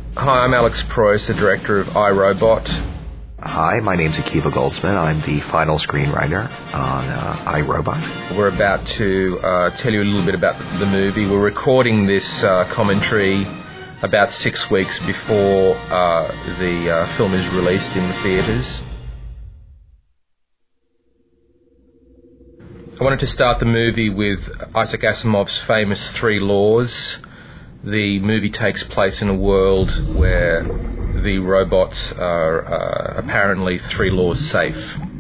Hi, I'm Alex Proyas, the director of iRobot. Hi, my name's Akiva Goldsman. I'm the final screenwriter on iRobot. We're about to tell you a little bit about the movie. We're recording this commentary about 6 weeks before the film is released in the theatres. I wanted to start the movie with Isaac Asimov's famous 3 laws. The movie takes place in a world where the robots are apparently 3 laws safe.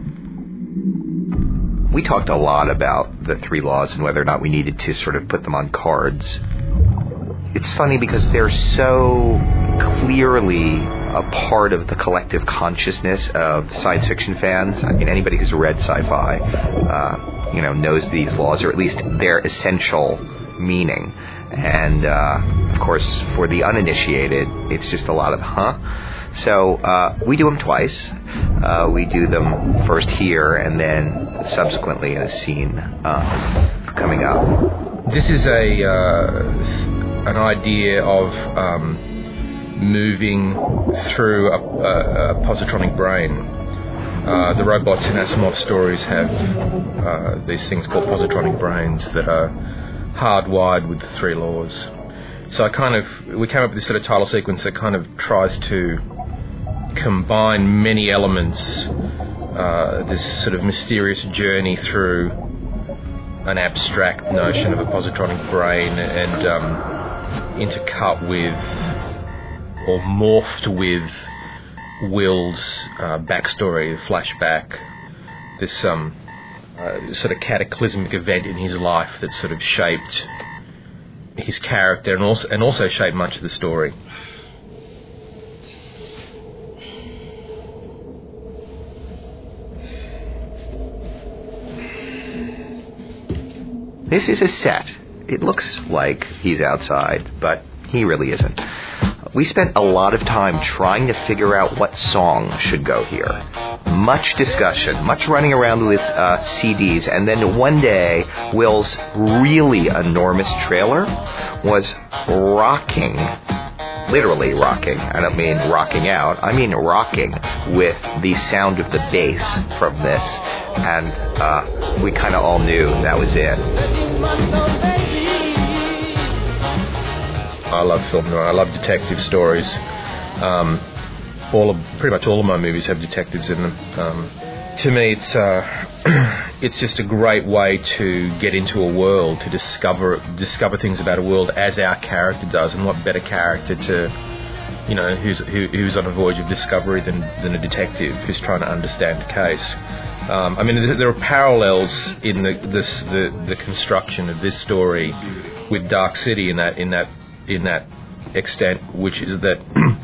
We talked a lot about the 3 laws and whether or not we needed to sort of put them on cards. It's funny because they're so clearly a part of the collective consciousness of science fiction fans. I mean, anybody who's read sci-fi, knows these laws, or at least their essential meaning. And, of course, for the uninitiated, it's just a lot of, So we do them twice. We do them first here and then subsequently in a scene coming up. This is an idea of moving through a positronic brain. The robots in Asimov's stories have these things called positronic brains that are hardwired with the 3 laws. So we came up with this sort of title sequence that kind of tries to combine many elements, this sort of mysterious journey through an abstract notion of a positronic brain and intercut with or morphed with Will's backstory, flashback, this sort of cataclysmic event in his life that sort of shaped his character and also shaped much of the story. This is a set. It looks like he's outside, but he really isn't. We spent a lot of time trying to figure out what song should go here. Much discussion, much running around with CDs, and then one day, Will's really enormous trailer was rocking, literally rocking. I don't mean rocking out, I mean rocking with the sound of the bass from this, and we kind of all knew that was it. I love film noir. I love detective stories. Pretty much all of my movies have detectives in them. To me, it's just a great way to get into a world, to discover things about a world as our character does, and what better character to, who's on a voyage of discovery than a detective who's trying to understand a case. There are parallels in the construction of this story with Dark City in that extent, which is that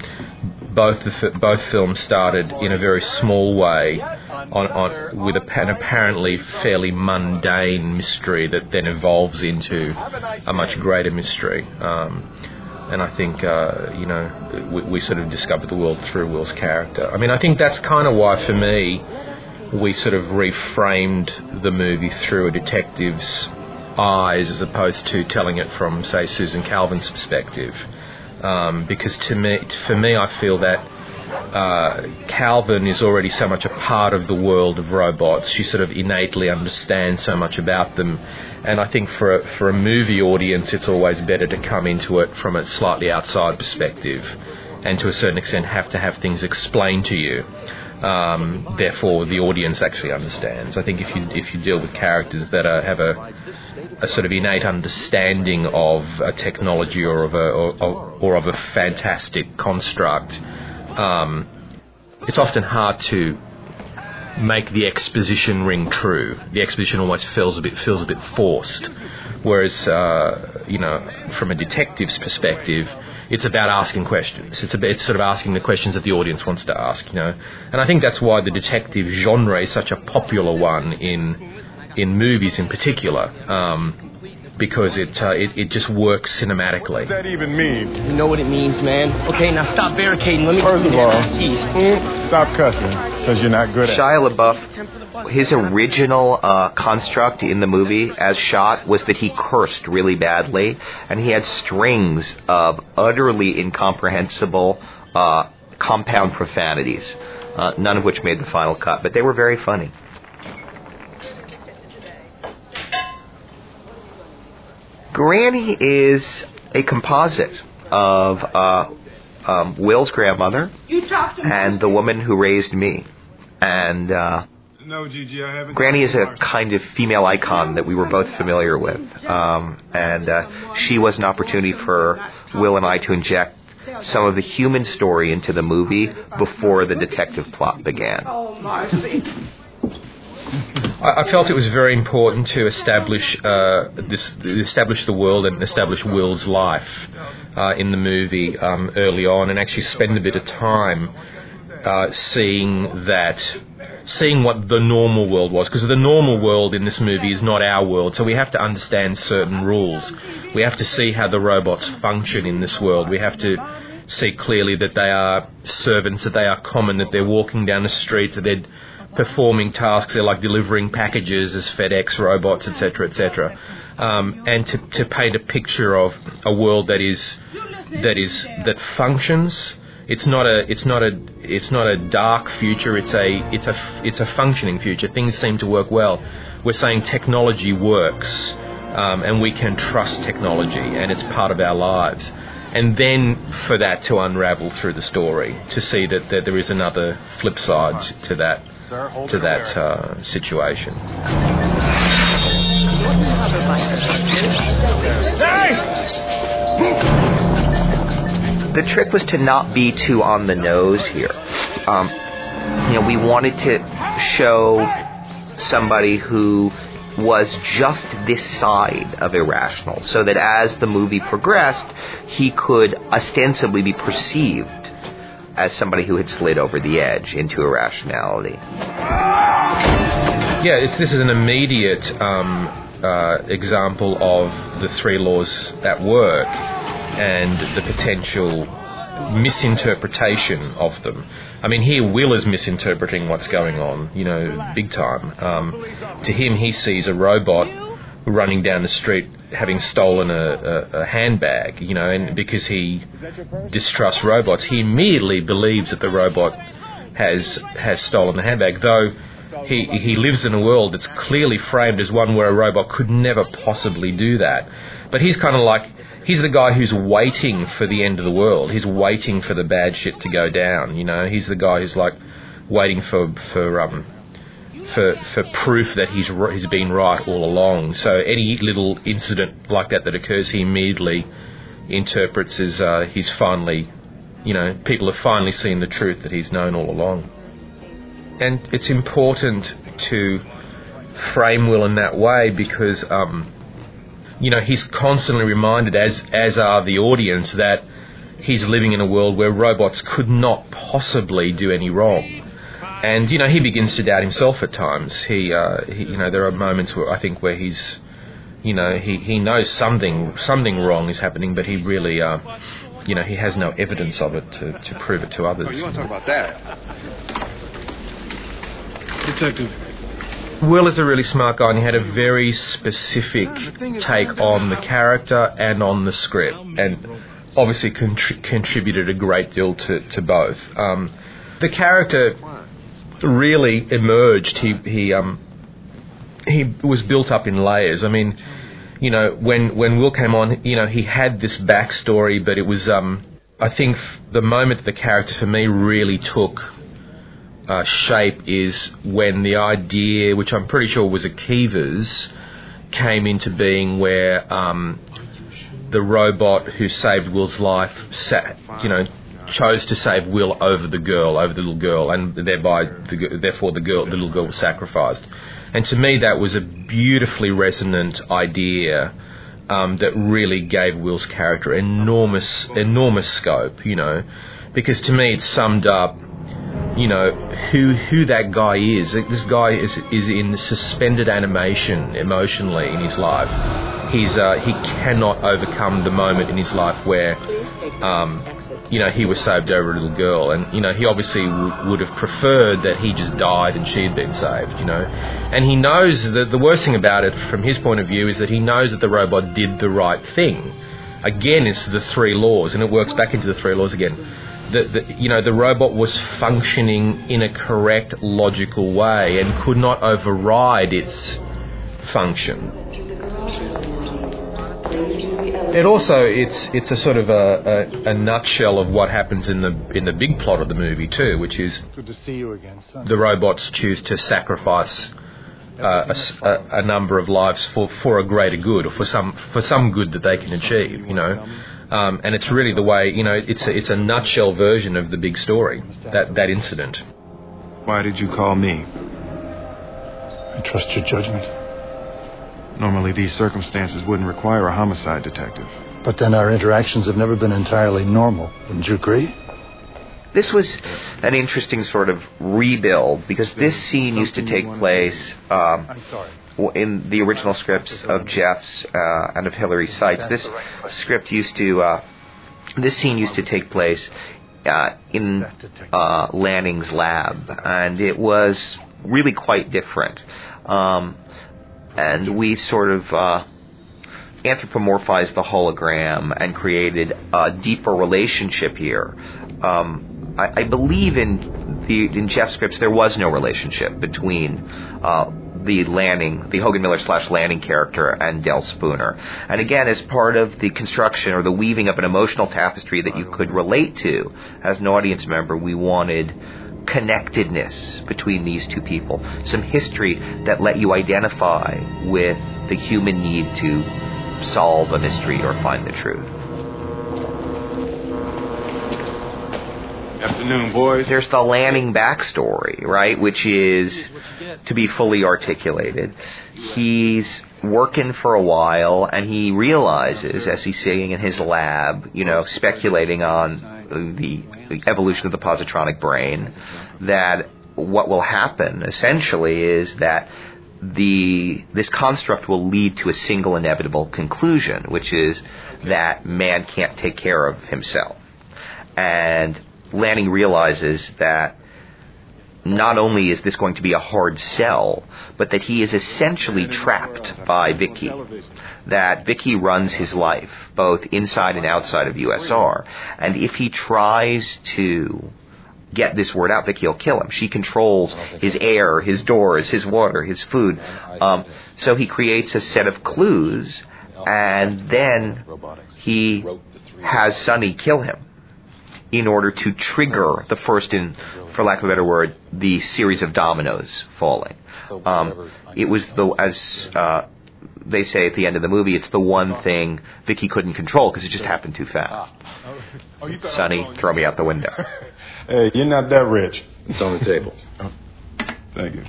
both films started in a very small way with an apparently fairly mundane mystery that then evolves into a much greater mystery. And I think we sort of discovered the world through Will's character. I think that's kind of why, for me, we sort of reframed the movie through a detective's eyes as opposed to telling it from, say, Susan Calvin's perspective, because for me I feel that Calvin is already so much a part of the world of robots. She sort of innately understands so much about them, and I think for a movie audience it's always better to come into it from a slightly outside perspective and to a certain extent have to have things explained to you. Therefore, the audience actually understands. I think if you deal with characters that have a sort of innate understanding of a technology or of a fantastic construct, it's often hard to make the exposition ring true. The exposition almost feels a bit forced. Whereas, from a detective's perspective, it's about asking questions. It's sort of asking the questions that the audience wants to ask, And I think that's why the detective genre is such a popular one in movies in particular, because it just works cinematically. What does that even mean? You know what it means, man. Okay, now stop barricading. Let me First of all, keys. stop cussing, because you're not good at it. Shia LaBeouf his original construct in the movie, as shot, was that he cursed really badly, and he had strings of utterly incomprehensible compound profanities, none of which made the final cut, but they were very funny. Granny is a composite of Will's grandmother and the woman who raised me. And Granny is a kind of female icon that we were both familiar with. And she was an opportunity for Will and I to inject some of the human story into the movie before the detective plot began. Oh, Marcy. I felt it was very important to establish the world and establish Will's life in the movie early on, and actually spend a bit of time seeing what the normal world was, because the normal world in this movie is not our world, so we have to understand certain rules. We have to see how the robots function in this world. We have to see clearly that they are servants, that they are common, that they're walking down the streets, that they're performing tasks. They're like delivering packages as FedEx robots, etc., etc. And to paint a picture of a world that functions. It's not a dark future. It's a functioning future. Things seem to work well. We're saying technology works, and we can trust technology, and it's part of our lives. And then for that to unravel through the story, to see that there is another flip side to that situation. The trick was to not be too on the nose here. We wanted to show somebody who was just this side of irrational, so that as the movie progressed, he could ostensibly be perceived as somebody who had slid over the edge into irrationality. Yeah, this is an immediate example of the three laws at work and the potential misinterpretation of them. I mean, here Will is misinterpreting what's going on, big time. To him, he sees a robot running down the street having stolen a handbag, and because he distrusts robots, he immediately believes that the robot has stolen the handbag, though he lives in a world that's clearly framed as one where a robot could never possibly do that. But he's kind of like, he's the guy who's waiting for the end of the world. He's waiting for the bad shit to go down, He's the guy who's like waiting for proof that he's been right all along. So any little incident like that occurs, he immediately interprets as he's finally, people have finally seen the truth that he's known all along. And it's important to frame Will in that way because, he's constantly reminded, as are the audience, that he's living in a world where robots could not possibly do any wrong. And, he begins to doubt himself at times. There are moments where he's, he knows something wrong is happening, but he really, he has no evidence of it to prove it to others. You want to talk about that? Detective. Will is a really smart guy, and he had a very specific take on the character and on the script, and obviously contributed a great deal to both. The character really emerged. He was built up in layers. I mean, when Will came on, he had this backstory, but it was, I think the moment the character for me really took shape is when the idea, which I'm pretty sure was Akiva's, came into being, where the robot who saved Will's life chose to save Will over the little girl, and therefore the little girl was sacrificed. And to me, that was a beautifully resonant idea that really gave Will's character enormous scope, because to me it summed up, who that guy is. This guy is in suspended animation emotionally in his life. He cannot overcome the moment in his life where he was saved over a little girl, and he obviously would have preferred that he just died and she had been saved, and he knows that the worst thing about it from his point of view is that he knows that the robot did the right thing. Again, it's the three laws, and it works back into the three laws again. The robot was functioning in a correct, logical way and could not override its function. It's a sort of a nutshell of what happens in the big plot of the movie too, which is good to see you again, son. The robots choose to sacrifice a number of lives for a greater good, or for some good that they can achieve, and it's really the way, it's a nutshell version of the big story, that incident. Why did you call me? I trust your judgment. Normally these circumstances wouldn't require a homicide detective. But then our interactions have never been entirely normal. Wouldn't you agree? This was an interesting sort of rebuild, because this scene used to take place in the original scripts of Jeff's and of Hilary Seitz. This scene used to take place in Lanning's lab, and it was really quite different. And we sort of anthropomorphized the hologram and created a deeper relationship here. I believe in Jeff's scripts there was no relationship between the Hogan Miller / Lanning character and Del Spooner. And again, as part of the construction or the weaving of an emotional tapestry that you could relate to as an audience member, we wanted connectedness between these two people, some history that let you identify with the human need to solve a mystery or find the truth. Afternoon, boys. There's the Lanning backstory, right, which is to be fully articulated. He's working for a while, and he realizes, as he's sitting in his lab, speculating on the evolution of the positronic brain, that what will happen essentially is that this construct will lead to a single inevitable conclusion, which is that man can't take care of himself. And Lanning realizes that not only is this going to be a hard sell, but that he is essentially trapped by Vicky. That Vicky runs his life, both inside and outside of USR. And if he tries to get this word out, Vicky will kill him. She controls his air, his doors, his water, his food. So he creates a set of clues, and then he has Sonny kill him in order to trigger the first, for lack of a better word, the series of dominoes falling. It was as they say at the end of the movie, it's the one thing Vicky couldn't control because it just happened too fast. Sonny, throw me out the window. Hey, you're not that rich. It's on the table. Oh, thank you.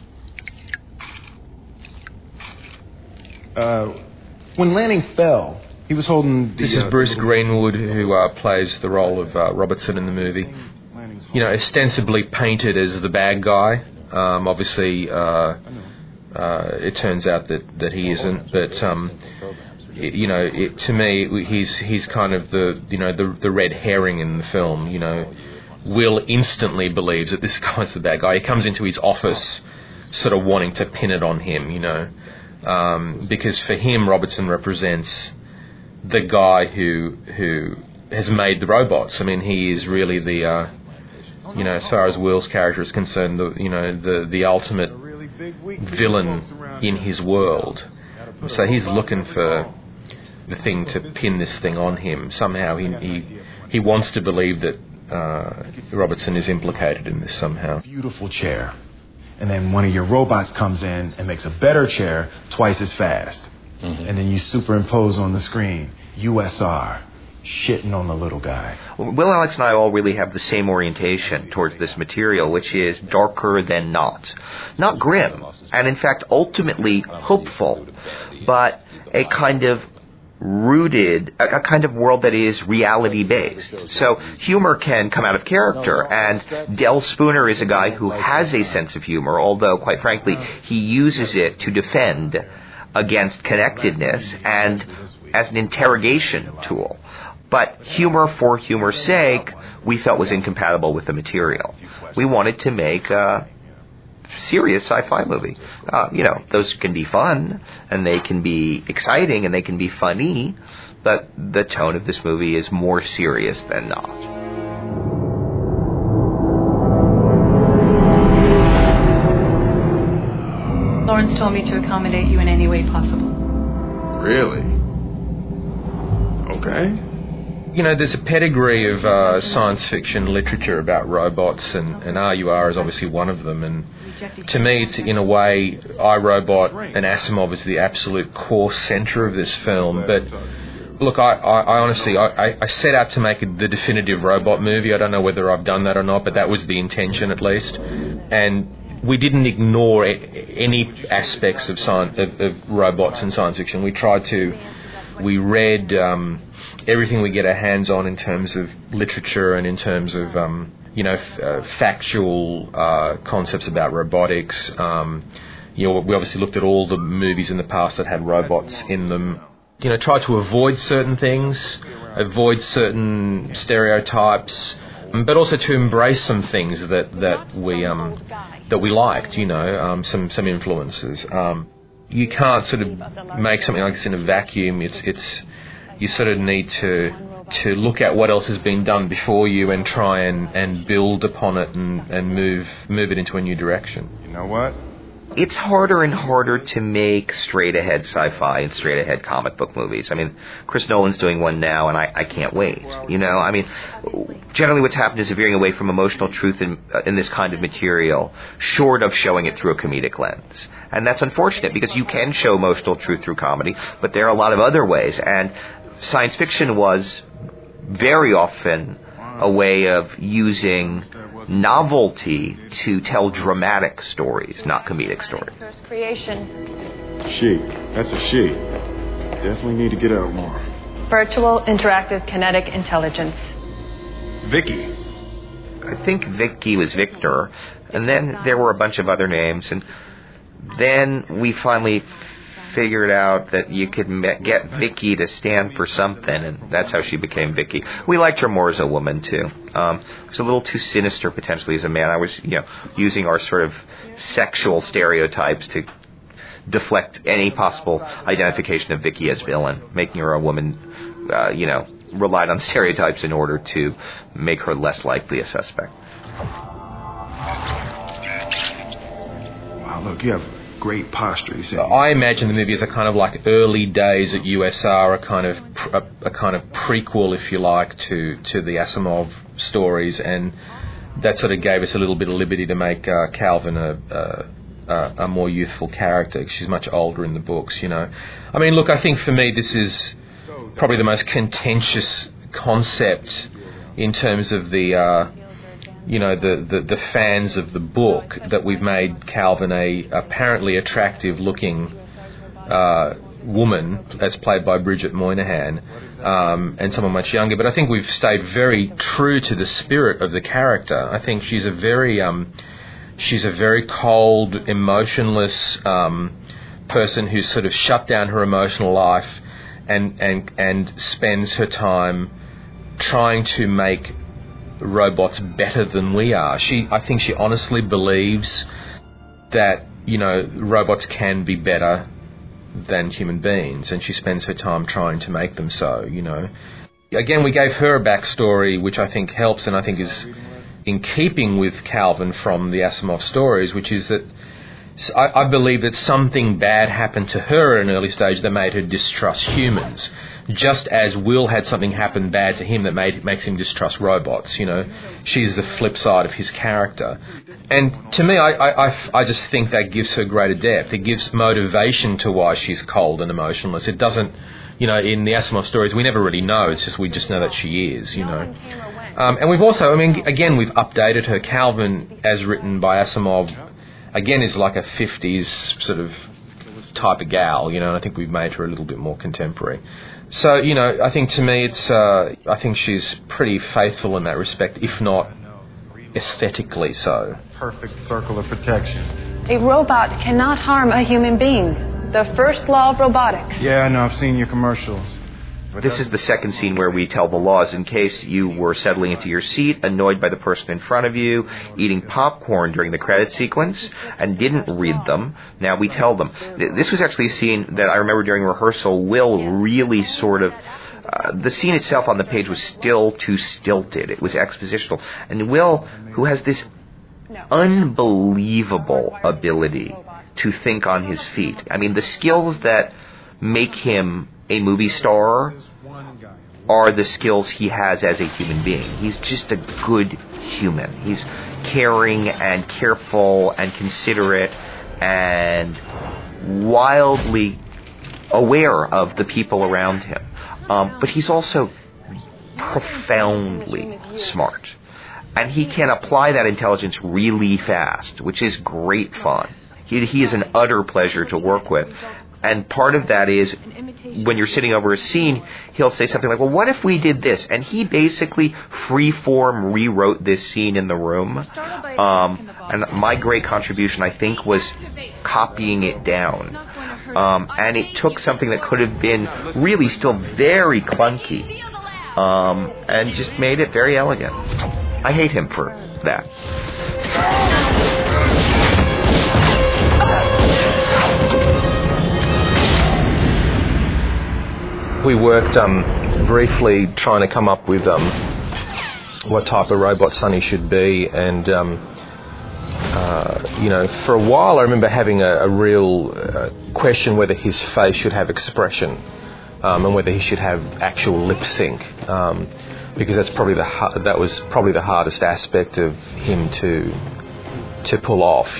When Lanning fell, he was holding... This is Bruce Greenwood, who plays the role of Robertson in the movie. Ostensibly painted as the bad guy. Obviously, it turns out that he isn't. But to me, he's kind of the red herring in the film. Will instantly believes that this guy's the bad guy. He comes into his office, sort of wanting to pin it on him. Because for him, Robertson represents the guy who has made the robots. I mean, he is really the as far as Will's character is concerned, the ultimate villain in his world. So he's looking for the thing to pin this thing on him. Somehow he wants to believe that Robertson is implicated in this somehow. Beautiful chair. And then one of your robots comes in and makes a better chair twice as fast. Mm-hmm. And then you superimpose on the screen, USR, shitting on the little guy. Will, Alex, and I all really have the same orientation towards this material, which is darker than not. Not grim, and in fact ultimately hopeful, but a kind of rooted, a kind of world that is reality-based. So humor can come out of character, and Del Spooner is a guy who has a sense of humor, although, quite frankly, he uses it to defend against connectedness and as an interrogation tool. But humor for humor's sake, we felt was incompatible with the material. We wanted to make a serious sci-fi movie. Those can be fun, and they can be exciting, and they can be funny, but the tone of this movie is more serious than not. Lawrence told me to accommodate you in any way possible. Really? Okay. There's a pedigree of science fiction literature about robots, and RUR is obviously one of them. And to me, it's in a way, iRobot and Asimov is the absolute core centre of this film. But look, I honestly, I set out to make the definitive robot movie. I don't know whether I've done that or not, but that was the intention at least. And we didn't ignore any aspects of robots in science fiction. We read everything we get our hands on in terms of literature and in terms of factual concepts about robotics. We obviously looked at all the movies in the past that had robots in them. Tried to avoid certain things, avoid certain stereotypes, but also to embrace some things that we liked. Some influences. You can't sort of make something like this in a vacuum. You sort of need to look at what else has been done before you and try and build upon it and move it into a new direction. You know what? It's harder and harder to make straight-ahead sci-fi and straight-ahead comic book movies. I mean, Chris Nolan's doing one now, and I can't wait. Generally what's happened is a veering away from emotional truth in this kind of material, short of showing it through a comedic lens. And that's unfortunate, because you can show emotional truth through comedy, but there are a lot of other ways. And science fiction was very often a way of using novelty to tell dramatic stories, not comedic stories. First creation. She. That's a she. Definitely need to get out more. Virtual interactive kinetic intelligence. Vicky. I think Vicky was Victor, and then there were a bunch of other names, and then we finally figured out that you could get Vicky to stand for something, and that's how she became Vicky. We liked her more as a woman too. It was a little too sinister potentially as a man. I was, using our sort of sexual stereotypes to deflect any possible identification of Vicky as villain, making her a woman, relied on stereotypes in order to make her less likely a suspect. Wow, look, you have great posture. I imagine the movie as a kind of like early days at USR, a kind of prequel, if you like, to the Asimov stories, and that sort of gave us a little bit of liberty to make Calvin a more youthful character. She's much older in the books, I think for me this is probably the most contentious concept in terms of the fans of the book, that we've made Calvin a apparently attractive looking woman, as played by Bridget Moynihan, and someone much younger. But I think we've stayed very true to the spirit of the character. I think she's a very cold, emotionless person who's sort of shut down her emotional life and spends her time trying to make robots better than we are. I think she honestly believes that, robots can be better than human beings, and she spends her time trying to make them so, Again, we gave her a backstory which I think helps, and I think is in keeping with Calvin from the Asimov stories, which is that I believe that something bad happened to her at an early stage that made her distrust humans, just as Will had something happen bad to him that makes him distrust robots. She's the flip side of his character. And to me, I just think that gives her greater depth. It gives motivation to why she's cold and emotionless. It doesn't, in the Asimov stories, we never really know. We just know that she is, And we've also, again, we've updated her. Calvin, as written by Asimov, again, is like a 50s sort of type of gal, and I think we've made her a little bit more contemporary. So, I think to me I think she's pretty faithful in that respect, if not aesthetically so. Perfect circle of protection. A robot cannot harm a human being. The first law of robotics. Yeah, I know, I've seen your commercials. This is the second scene where we tell the laws in case you were settling into your seat, annoyed by the person in front of you, eating popcorn during the credit sequence, and didn't read them. Now we tell them. This was actually a scene that I remember during rehearsal, Will really sort of... the scene itself on the page was still too stilted. It was expositional. And Will, who has this unbelievable ability to think on his feet. I mean, the skills that make him a movie star are the skills he has as a human being. He's just a good human. He's caring and careful and considerate and wildly aware of the people around him. But he's also profoundly smart. And he can apply that intelligence really fast, which is great fun. He is an utter pleasure to work with. And part of that is when you're sitting over a scene, he'll say something like, well, what if we did this? And he basically free-form rewrote this scene in the room. And my great contribution, I think, was copying it down. And it took something that could have been really still very clunky and just made it very elegant. I hate him for that. We worked briefly trying to come up with what type of robot Sonny should be, and for a while I remember having a real question whether his face should have expression and whether he should have actual lip sync, because that was probably the hardest aspect of him to pull off,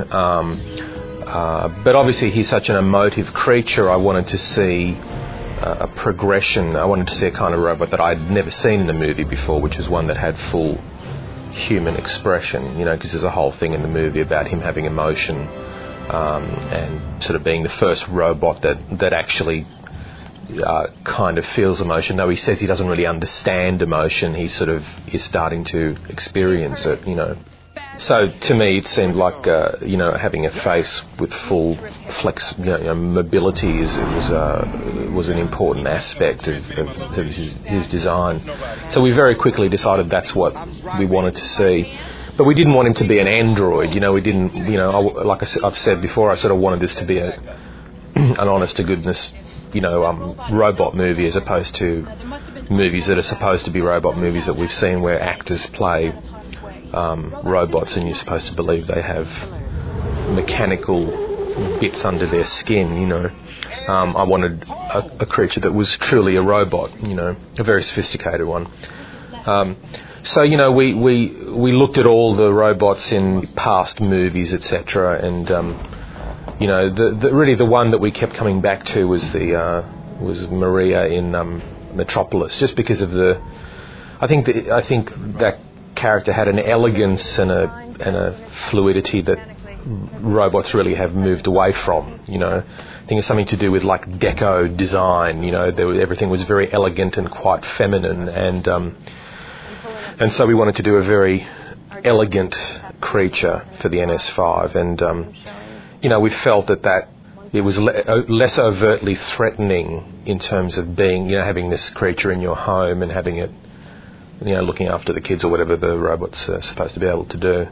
but obviously he's such an emotive creature. I wanted to see a progression. I wanted to see a kind of robot that I'd never seen in a movie before, which was one that had full human expression, because there's a whole thing in the movie about him having emotion and sort of being the first robot that actually kind of feels emotion. Though he says he doesn't really understand emotion, he sort of is starting to experience it, So to me, it seemed like having a face with full mobility was an important aspect of his design. So we very quickly decided that's what we wanted to see. But we didn't want him to be an android. We didn't. Like I've said before, I sort of wanted this to be an honest to goodness, robot movie, as opposed to movies that are supposed to be robot movies that we've seen where actors play robots and you're supposed to believe they have mechanical bits under their skin, I wanted a creature that was truly a robot, a very sophisticated one. So we looked at all the robots in past movies, etc., and really the one that we kept coming back to was was Maria in Metropolis, just because of I think that character had an elegance and a fluidity that robots really have moved away from. I think it's something to do with like deco design. Everything was very elegant and quite feminine, and so we wanted to do a very elegant creature for the NS5, and we felt that it was less overtly threatening in terms of being, having this creature in your home and having it, looking after the kids or whatever the robot's supposed to be able to do.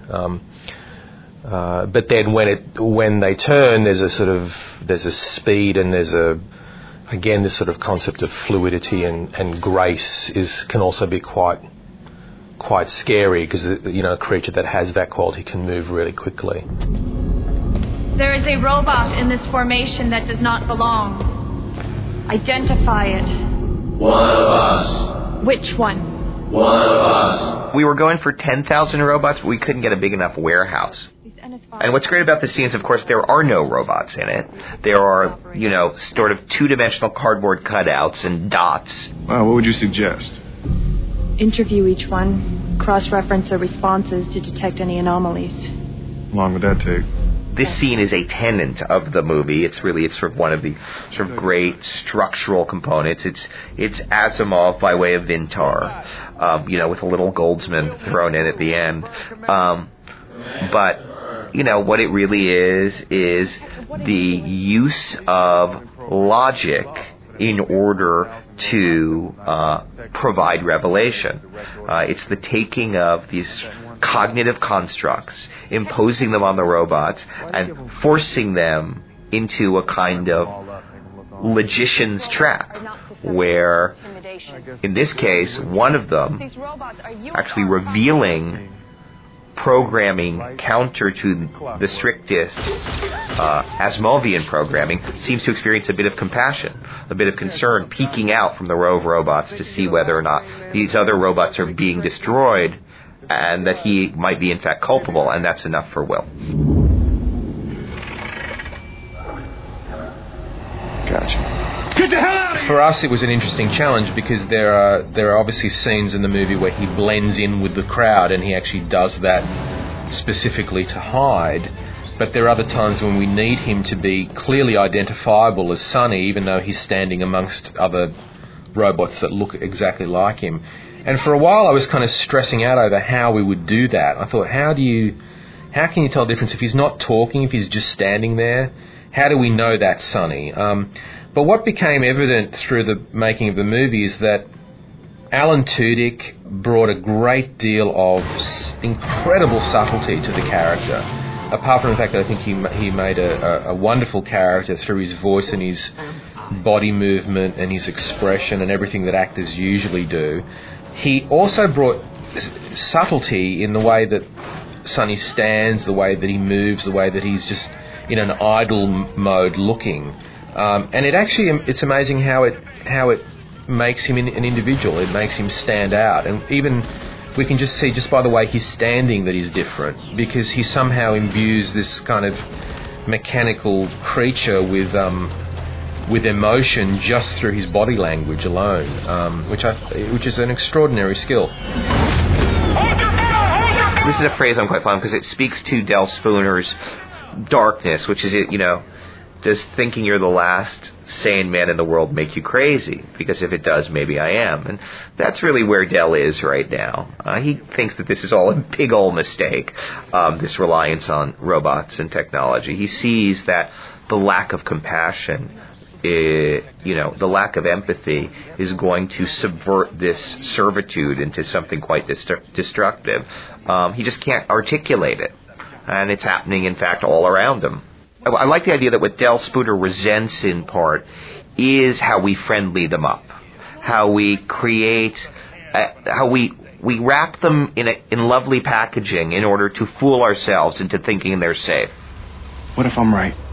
But then when they turn, there's a speed, and there's this sort of concept of fluidity and grace can also be quite scary, because a creature that has that quality can move really quickly. There is a robot in this formation that does not belong. Identify it. One of us. Which one? One of us. We were going for 10,000 robots, but we couldn't get a big enough warehouse. And what's great about the scene is, of course, there are no robots in it. There are, sort of two-dimensional cardboard cutouts and dots. What would you suggest? Interview each one, cross-reference their responses to detect any anomalies. How long would that take? This scene is a tenet of the movie. It's sort of one of the sort of great structural components. It's Asimov by way of Vintar, with a little Goldsman thrown in at the end. But what it really is the use of logic in order to provide revelation. It's the taking of these cognitive constructs, imposing them on the robots, and forcing them into a kind of logician's trap, where, in this case, one of them actually revealing programming counter to the strictest Asimovian programming seems to experience a bit of compassion, a bit of concern, peeking out from the row of robots to see whether or not these other robots are being destroyed, and that he might be in fact culpable, and that's enough for Will. Gotcha. Get the hell out of here! For us, it was an interesting challenge because there are obviously scenes in the movie where he blends in with the crowd, and he actually does that specifically to hide. But there are other times when we need him to be clearly identifiable as Sonny, even though he's standing amongst other robots that look exactly like him. And for a while, I was kind of stressing out over how we would do that. I thought, how can you tell the difference if he's not talking, if he's just standing there? How do we know that's Sonny? But what became evident through the making of the movie is that Alan Tudyk brought a great deal of incredible subtlety to the character. Apart from the fact that I think he made a wonderful character through his voice and his body movement and his expression and everything that actors usually do, he also brought subtlety in the way that Sonny stands, the way that he moves, the way that he's just in an idle mode looking. And it's amazing how it makes him an individual. It makes him stand out. And even we can just see just by the way he's standing that he's different, because he somehow imbues this kind of mechanical creature with emotion just through his body language alone, which is an extraordinary skill. This is a phrase I'm quite fond of because it speaks to Del Spooner's darkness, which is, does thinking you're the last sane man in the world make you crazy? Because if it does, maybe I am. And that's really where Del is right now. He thinks that this is all a big old mistake, this reliance on robots and technology. He sees that the lack of compassion, the lack of empathy is going to subvert this servitude into something quite destructive. He just can't articulate it. And it's happening, in fact, all around him. I like the idea that what Del Spooner resents in part is how we friendly them up, how we create, how we wrap them in lovely packaging in order to fool ourselves into thinking they're safe. What if I'm right?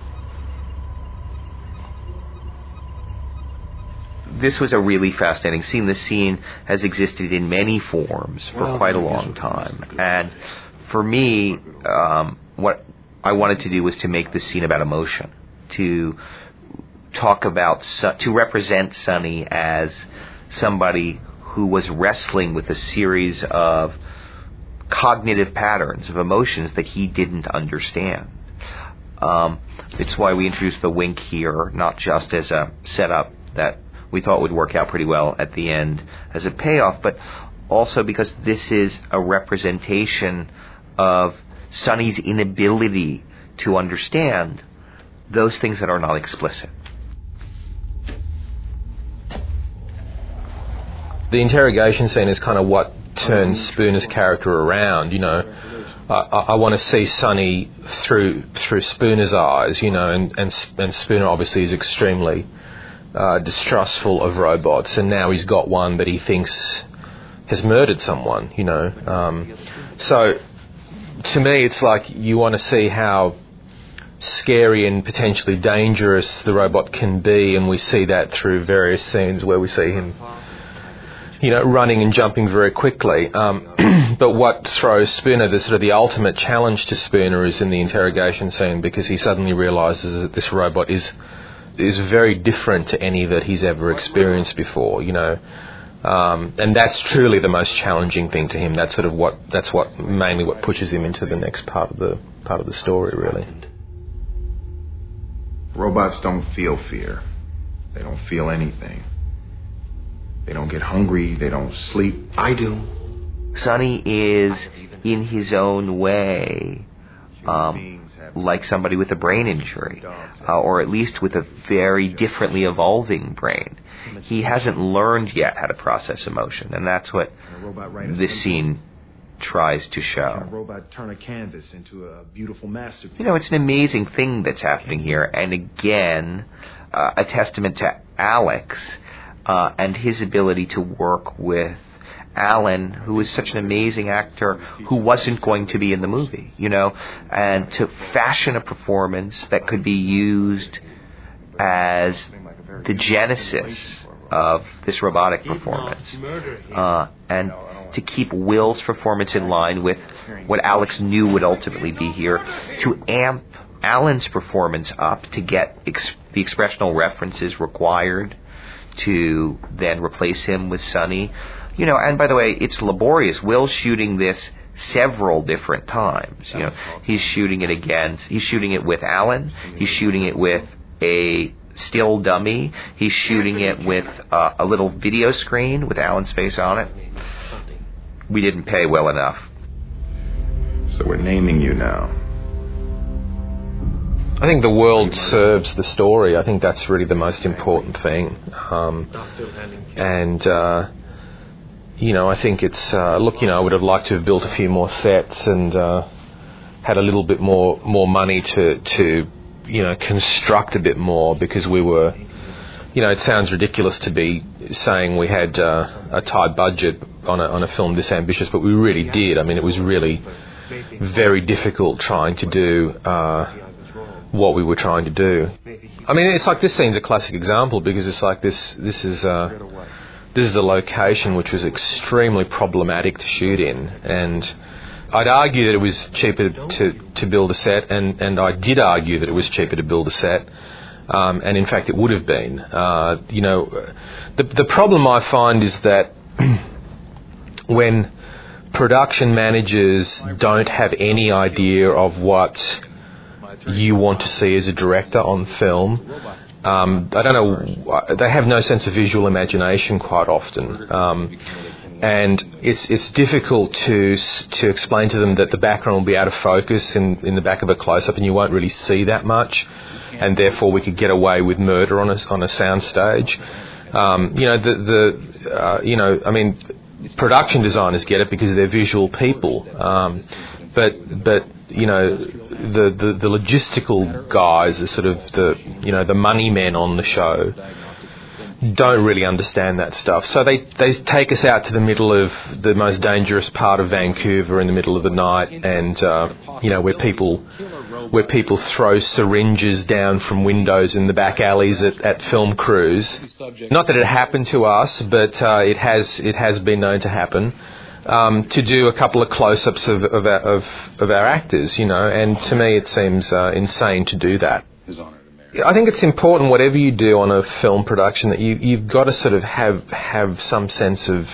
This was a really fascinating scene. The scene has existed in many forms for quite a long time. And for me, what I wanted to do was to make this scene about emotion, to represent Sonny as somebody who was wrestling with a series of cognitive patterns of emotions that he didn't understand. It's why we introduced the wink here, not just as a setup that we thought would work out pretty well at the end as a payoff, but also because this is a representation of Sonny's inability to understand those things that are not explicit. The interrogation scene is kind of what turns Spooner's character around, I want to see Sonny through Spooner's eyes, and Spooner obviously is extremely distrustful of robots, and now he's got one that he thinks has murdered someone, So to me, it's like you want to see how scary and potentially dangerous the robot can be, and we see that through various scenes where we see him, running and jumping very quickly. But what throws Spooner, the ultimate challenge to Spooner, is in the interrogation scene, because he suddenly realises that this robot is very different to any that he's ever experienced before, and that's truly the most challenging thing to him. That's mainly what pushes him into the next part of the story, really. Robots don't feel fear. They don't feel anything. They don't get hungry. They don't sleep. I do. Sonny is, in his own way, like somebody with a brain injury, or at least with a very differently evolving brain. He hasn't learned yet how to process emotion, and that's what this scene tries to show. Robot turn a canvas into a beautiful masterpiece. You know, it's an amazing thing that's happening here, and again, a testament to Alex and his ability to work with Alan, who is such an amazing actor who wasn't going to be in the movie, you know, and to fashion a performance that could be used as the genesis of this robotic performance, and to keep Will's performance in line with what Alex knew would ultimately be here, to amp Alan's performance up to get the expressional references required to then replace him with Sonny. You know, and by the way, it's laborious. Will's shooting this several different times. You know, he's shooting it with Alan. He's shooting it with a still dummy. He's shooting it with a little video screen with Alan's face on it. We didn't pay well enough. So we're naming you now. I think the world serves the story. I think that's really the most important thing. You know, I think it's, look, you know, I would have liked to have built a few more sets and had a little bit more money to, you know, construct a bit more, because we were, you know, it sounds ridiculous to be saying we had a tight budget on a film this ambitious, but we really did. I mean, it was really very difficult trying to do what we were trying to do. I mean, it's like this scene's a classic example, because it's like this is a location which was extremely problematic to shoot in, and I'd argue that it was cheaper to build a set, and I did argue that it was cheaper to build a set, and in fact it would have been. You know, the problem I find is that when production managers don't have any idea of what you want to see as a director on film, I don't know, they have no sense of visual imagination quite often, and it's difficult to explain to them that the background will be out of focus in the back of a close-up and you won't really see that much, and therefore we could get away with murder on a sound stage. You know, you know, I mean, production designers get it because they're visual people, but you know, the logistical guys, the sort of the money men on the show, don't really understand that stuff. So they take us out to the middle of the most dangerous part of Vancouver in the middle of the night, and you know, where people throw syringes down from windows in the back alleys at film crews. Not that it happened to us, but it has been known to happen. To do a couple of close-ups of our actors, you know, and to me it seems insane to do that. I think it's important, whatever you do on a film production, that you've got to sort of have some sense of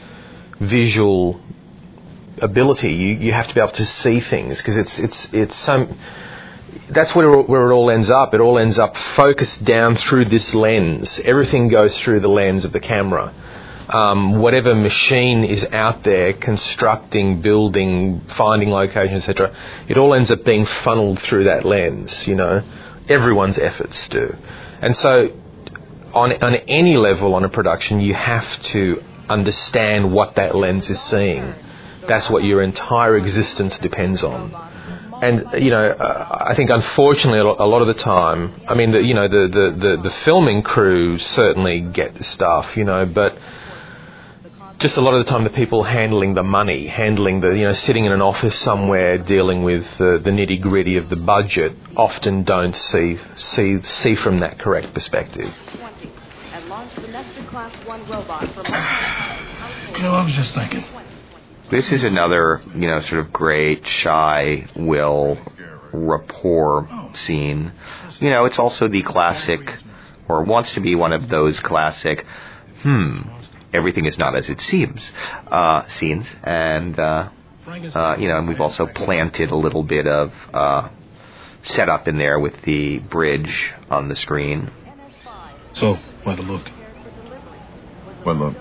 visual ability. You have to be able to see things, because it's some. That's where it all ends up. It all ends up focused down through this lens. Everything goes through the lens of the camera. Whatever machine is out there constructing, building, finding locations, etc., it all ends up being funneled through that lens, you know. Everyone's efforts do. And so on any level on a production, you have to understand what that lens is seeing. That's what your entire existence depends on. And, you know, I think unfortunately a lot of the time, I mean, the filming crew certainly get the stuff, you know, but just a lot of the time the people handling the money, sitting in an office somewhere dealing with the nitty-gritty of the budget, often don't see from that correct perspective. You know, I was just thinking. This is another, you know, sort of great Shy Will rapport scene. You know, it's also the classic, or wants to be one of those classic, everything is not as it seems, scenes. And, you know, and we've also planted a little bit of setup in there with the bridge on the screen. So, why the look? What look?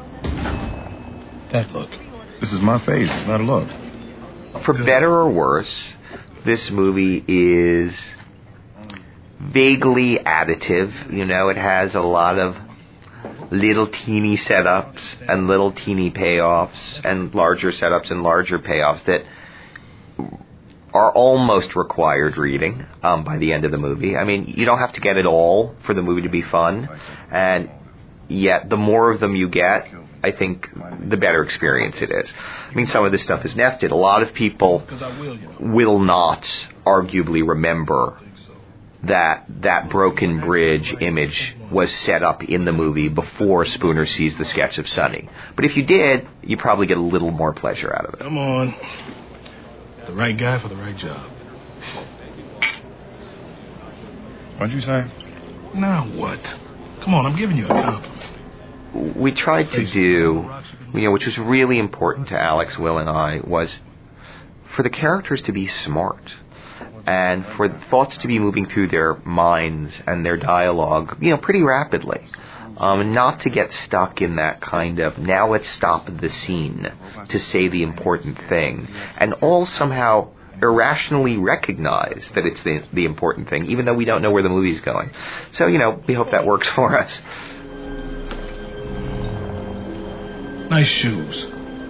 That look. This is my face. It's not a look. For better or worse, this movie is vaguely additive. You know, it has a lot of little teeny setups and little teeny payoffs and larger setups and larger payoffs that are almost required reading by the end of the movie. I mean, you don't have to get it all for the movie to be fun, and yet the more of them you get, I think the better experience it is. I mean, some of this stuff is nested. A lot of people will not arguably remember that broken bridge image was set up in the movie before Spooner sees the sketch of Sonny. But if you did, you probably get a little more pleasure out of it. Come on. The right guy for the right job. What'd you say? Now what? Come on, I'm giving you a compliment. We tried to do, which was really important to Alex, Will, and I, was for the characters to be smart and for thoughts to be moving through their minds and their dialogue, pretty rapidly. Not to get stuck in that kind of, now let's stop the scene to say the important thing, and all somehow irrationally recognize that it's the important thing, even though we don't know where the movie's going. So, we hope that works for us. Nice shoes.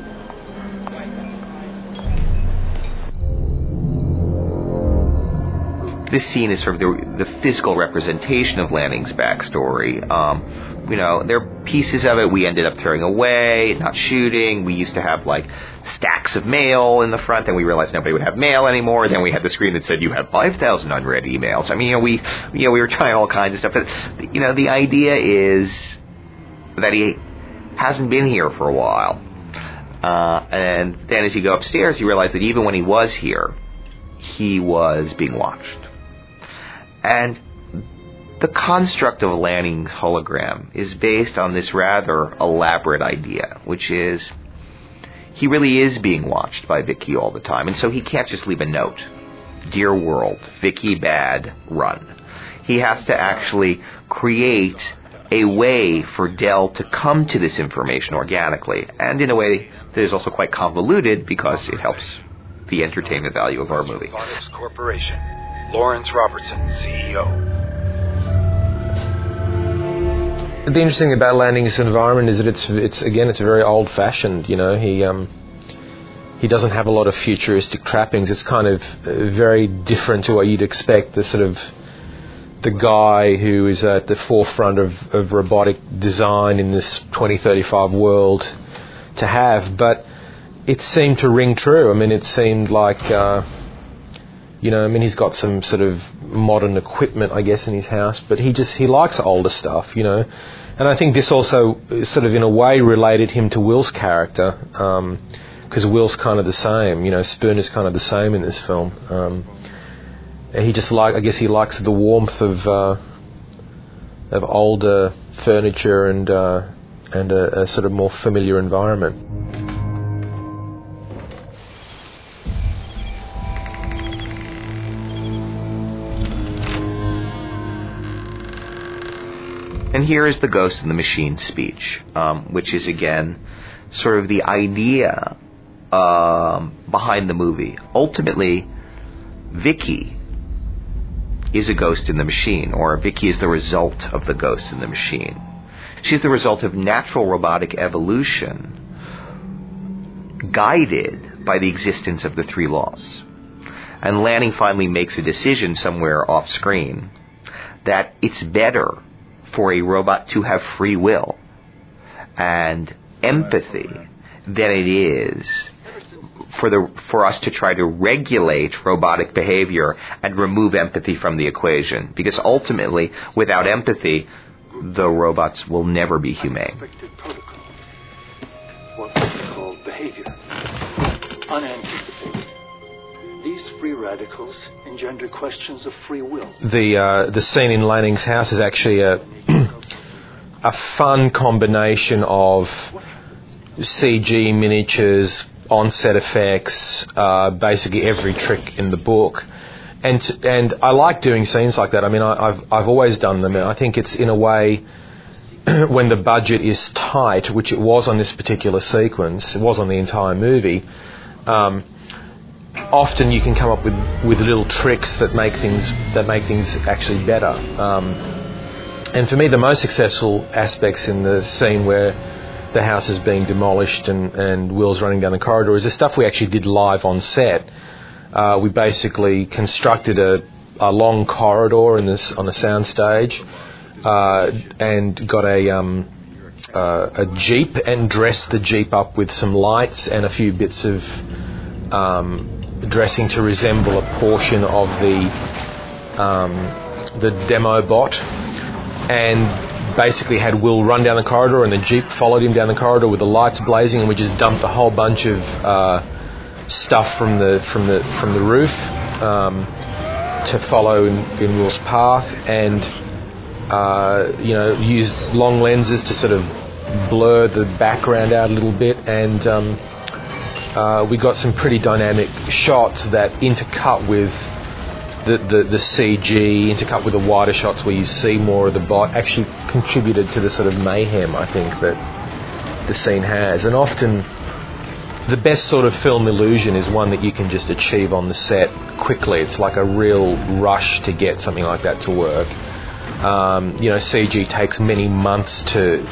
This scene is sort of the physical representation of Lanning's backstory. There are pieces of it we ended up throwing away, not shooting. We used to have, stacks of mail in the front. Then we realized nobody would have mail anymore. Then we had the screen that said, you have 5,000 unread emails. I mean, we were trying all kinds of stuff. But, the idea is that he hasn't been here for a while. And then as you go upstairs, you realize that even when he was here, he was being watched. And the construct of Lanning's hologram is based on this rather elaborate idea, which is he really is being watched by Vicky all the time, and so he can't just leave a note. Dear world, Vicky bad, run. He has to actually create a way for Del to come to this information organically, and in a way that is also quite convoluted because it helps the entertainment value of our movie. Corporation. Lawrence Robertson, CEO. The interesting thing about Lanning's environment is that it's very old-fashioned. He doesn't have a lot of futuristic trappings. It's kind of very different to what you'd expect the guy who is at the forefront of robotic design in this 2035 world to have. But it seemed to ring true. I mean, it seemed like he's got some sort of modern equipment, I guess, in his house, but he likes older stuff, And I think this also sort of in a way related him to Will's character, because Will's kind of the same, Spooner's kind of the same in this film. He just I guess he likes the warmth of older furniture and a sort of more familiar environment. And here is the Ghost in the Machine speech, which is, again, sort of the idea behind the movie. Ultimately, Vicky is a ghost in the machine, or Vicky is the result of the ghost in the machine. She's the result of natural robotic evolution guided by the existence of the three laws. And Lanning finally makes a decision somewhere off screen that it's better for a robot to have free will and empathy than it is for us to try to regulate robotic behavior and remove empathy from the equation. Because ultimately, without empathy, the robots will never be humane. What we call behavior. Unanticipated. These free radicals engender questions of free will. The scene in Lanning's house is actually a fun combination of CG miniatures, on-set effects, basically every trick in the book, and I like doing scenes like that. I mean, I've always done them, and I think it's in a way when the budget is tight, which it was on this particular sequence, it was on the entire movie. often you can come up with little tricks that make things actually better. And for me, the most successful aspects in the scene where the house is being demolished and Will's running down the corridor is the stuff we actually did live on set. We basically constructed a long corridor on the sound stage and got a Jeep and dressed the Jeep up with some lights and a few bits of dressing to resemble a portion of the demo bot, and basically had Will run down the corridor and the Jeep followed him down the corridor with the lights blazing, and we just dumped a whole bunch of stuff from the roof to follow in Will's path, and used long lenses to sort of blur the background out a little bit, and we got some pretty dynamic shots that intercut with the CG, intercut with the wider shots where you see more of the bot, actually contributed to the sort of mayhem, I think, that the scene has. And often the best sort of film illusion is one that you can just achieve on the set quickly. It's like a real rush to get something like that to work. CG takes many months to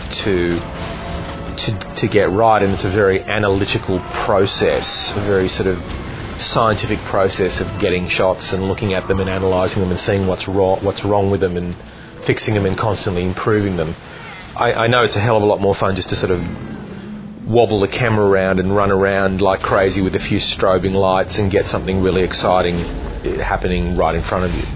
get right, and it's a very analytical process, a very sort of scientific process of getting shots and looking at them and analysing them and seeing what's wrong with them and fixing them and constantly improving them. I know it's a hell of a lot more fun just to sort of wobble the camera around and run around like crazy with a few strobing lights and get something really exciting happening right in front of you.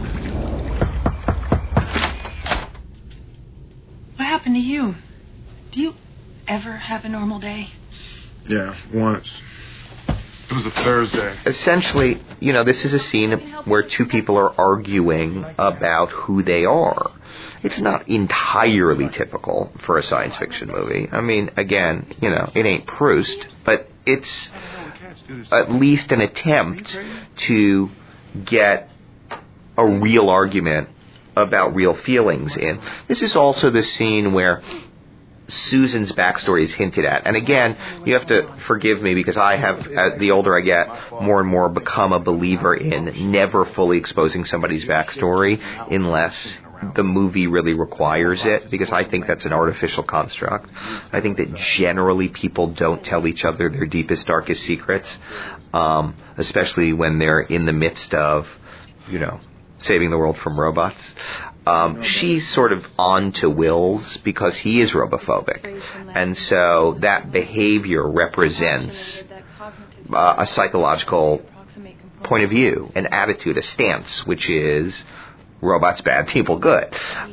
What happened to you? Do you ever have a normal day? Yeah, once. It was a Thursday. Essentially, this is a scene where two people are arguing about who they are. It's not entirely typical for a science fiction movie. I mean, again, it ain't Proust, but it's at least an attempt to get a real argument about real feelings in. This is also the scene where Susan's backstory is hinted at. And again, you have to forgive me because I have, the older I get, more and more become a believer in never fully exposing somebody's backstory unless the movie really requires it, because I think that's an artificial construct. I think that generally people don't tell each other their deepest, darkest secrets, especially when they're in the midst of, saving the world from robots. She's sort of on to Will's because he is robophobic. And so that behavior represents a psychological point of view, an attitude, a stance, which is robots bad, people good.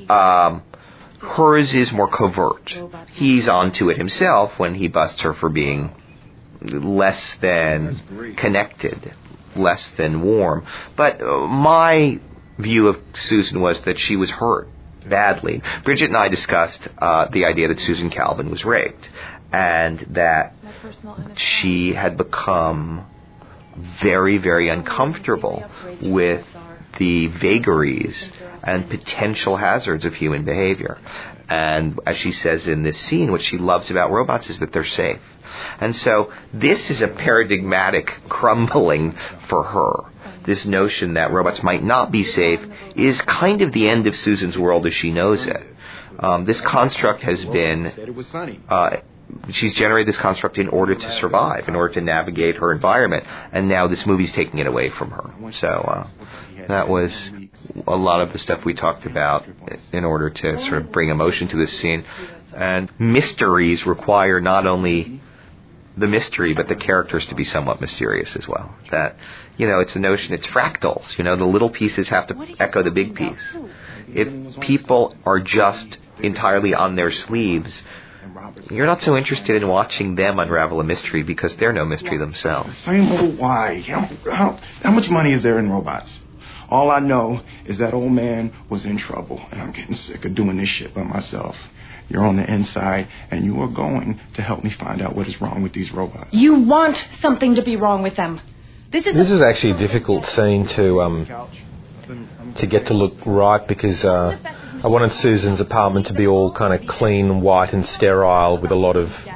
Hers is more covert. He's onto it himself when he busts her for being less than connected, less than warm. But my view of Susan was that she was hurt badly. Bridget and I discussed the idea that Susan Calvin was raped, and that she had become very, very uncomfortable with the vagaries and potential hazards of human behavior. And as she says in this scene, what she loves about robots is that they're safe. And so this is a paradigmatic crumbling for her. This notion that robots might not be safe is kind of the end of Susan's world as she knows it. This construct has been... she's generated this construct in order to survive, in order to navigate her environment, and now this movie's taking it away from her. So that was a lot of the stuff we talked about in order to sort of bring emotion to this scene. And mysteries require not only the mystery, but the characters to be somewhat mysterious as well. That, it's a notion, it's fractals. The little pieces have to echo the big piece. If people are just entirely on their sleeves, you're not so interested in watching them unravel a mystery because they're no mystery themselves. Same old why. How much money is there in robots? All I know is that old man was in trouble, and I'm getting sick of doing this shit by myself. You're on the inside, and you are going to help me find out what is wrong with these robots. You want something to be wrong with them. This is actually a difficult scene to get to look right, because I wanted Susan's apartment to be all kind of clean, white and sterile with a lot of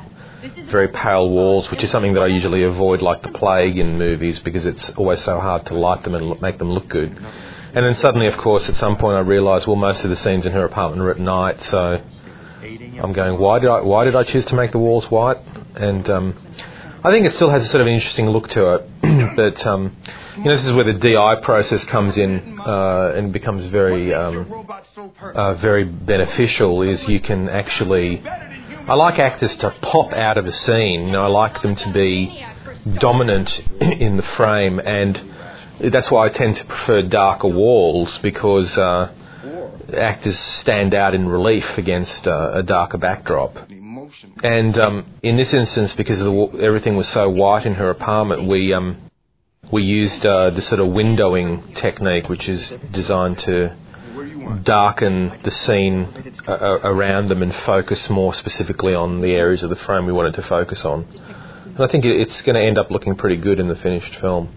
very pale walls, which is something that I usually avoid like the plague in movies because it's always so hard to light them and make them look good. And then suddenly, of course, at some point I realised, well, most of the scenes in her apartment are at night, so I'm going, why did I choose to make the walls white? And I think it still has a sort of an interesting look to it, but this is where the DI process comes in and becomes very very beneficial. Is you can actually, I like actors to pop out of a scene. I like them to be dominant in the frame, and that's why I tend to prefer darker walls, because actors stand out in relief against a darker backdrop. And in this instance, because everything was so white in her apartment, we used this sort of windowing technique, which is designed to darken the scene around them and focus more specifically on the areas of the frame we wanted to focus on. And I think it's going to end up looking pretty good in the finished film.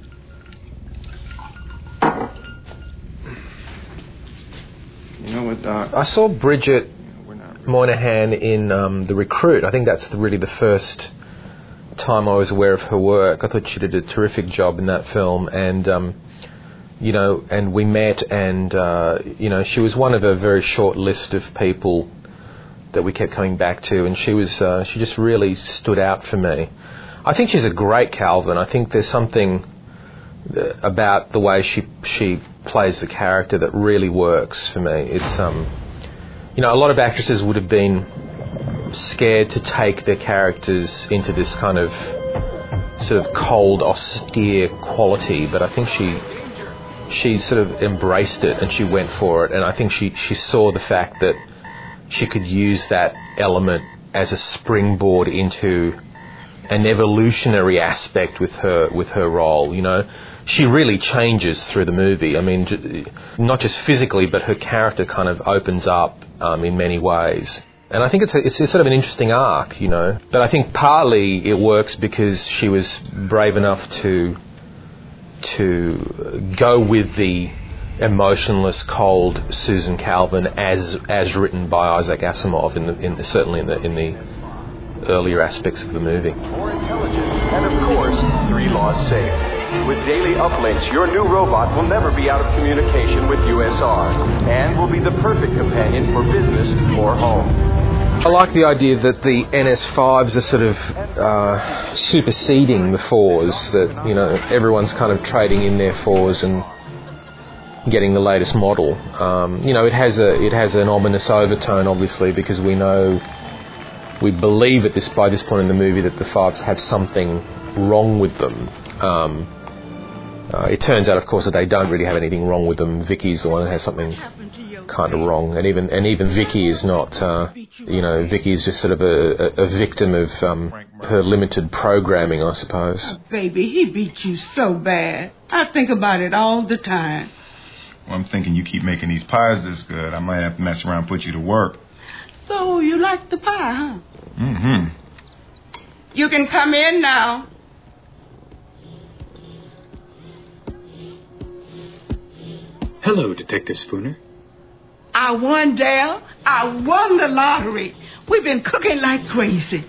You know what, Doc? I saw Bridget Moynihan in The Recruit. I think that's really the first time I was aware of her work. I thought she did a terrific job in that film, and and we met, and she was one of a very short list of people that we kept coming back to, and she just really stood out for me. I think she's a great Calvin. I think there's something about the way she plays the character that really works for me. It's a lot of actresses would have been scared to take their characters into this kind of sort of cold, austere quality, but I think she sort of embraced it and she went for it, and I think she saw the fact that she could use that element as a springboard into an evolutionary aspect with her role. She really changes through the movie. I mean, not just physically, but her character kind of opens up in many ways. And I think it's sort of an interesting arc, But I think partly it works because she was brave enough to go with the emotionless, cold Susan Calvin as written by Isaac Asimov certainly in the earlier aspects of the movie. More intelligent, and of course, 3 laws safe. With daily uplinks, your new robot will never be out of communication with USR, and will be the perfect companion for business or home. I like the idea that the NS5s are sort of superseding the 4s, that everyone's kind of trading in their 4s and getting the latest model. It has an ominous overtone, obviously, because we believe by this point in the movie that the 5s have something wrong with them. It turns out, of course, that they don't really have anything wrong with them. Vicky's the one that has something kind of wrong, and even Vicky is not. Vicky is just sort of a victim of her limited programming, I suppose. Oh, baby, he beat you so bad. I think about it all the time. Well, I'm thinking you keep making these pies this good, I might have to mess around and put you to work. So you like the pie, huh? Mm-hmm. You can come in now. Hello, Detective Spooner. I won, Dale. I won the lottery. We've been cooking like crazy.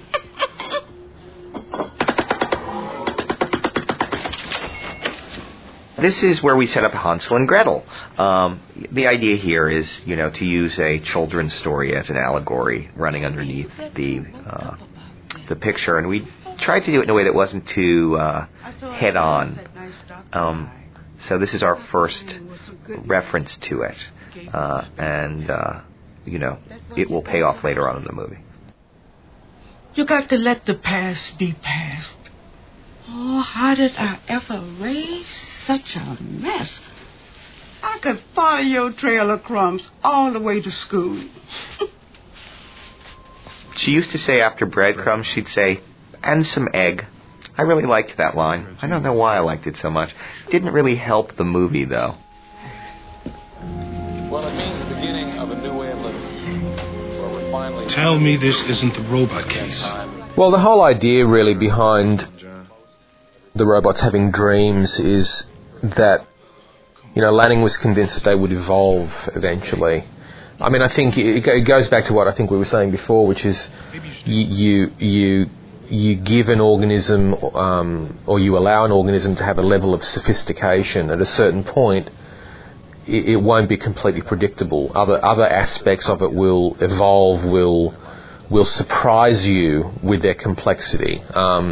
This is where we set up Hansel and Gretel. The idea here is, to use a children's story as an allegory running underneath the picture, and we tried to do it in a way that wasn't too head-on. So this is our first reference to it, and it will pay off later on in the movie. You got to let the past be past. Oh, how did I ever raise such a mess? I could follow your trail of crumbs all the way to school. She used to say after breadcrumbs, she'd say, and some egg. I really liked that line. I don't know why I liked it so much. Didn't really help the movie, though. Well, it means the beginning of a new way of living. Where we're finally... Tell me this isn't the robot case. Well, the whole idea really behind the robots having dreams is that, Lanning was convinced that they would evolve eventually. I mean, I think it goes back to what I think we were saying before, which is you you give an organism, or you allow an organism to have a level of sophistication, at a certain point, it won't be completely predictable. Other aspects of it will evolve, will surprise you with their complexity.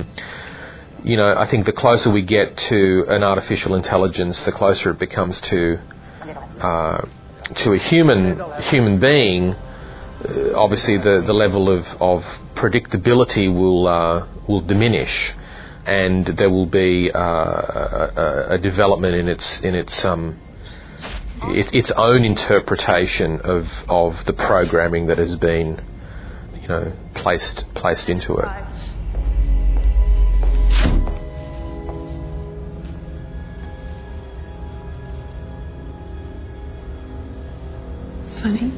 I think the closer we get to an artificial intelligence, the closer it becomes to a human being. Obviously, the level of predictability will diminish, and there will be a development in its own interpretation of the programming that has been, placed into it. Sonny?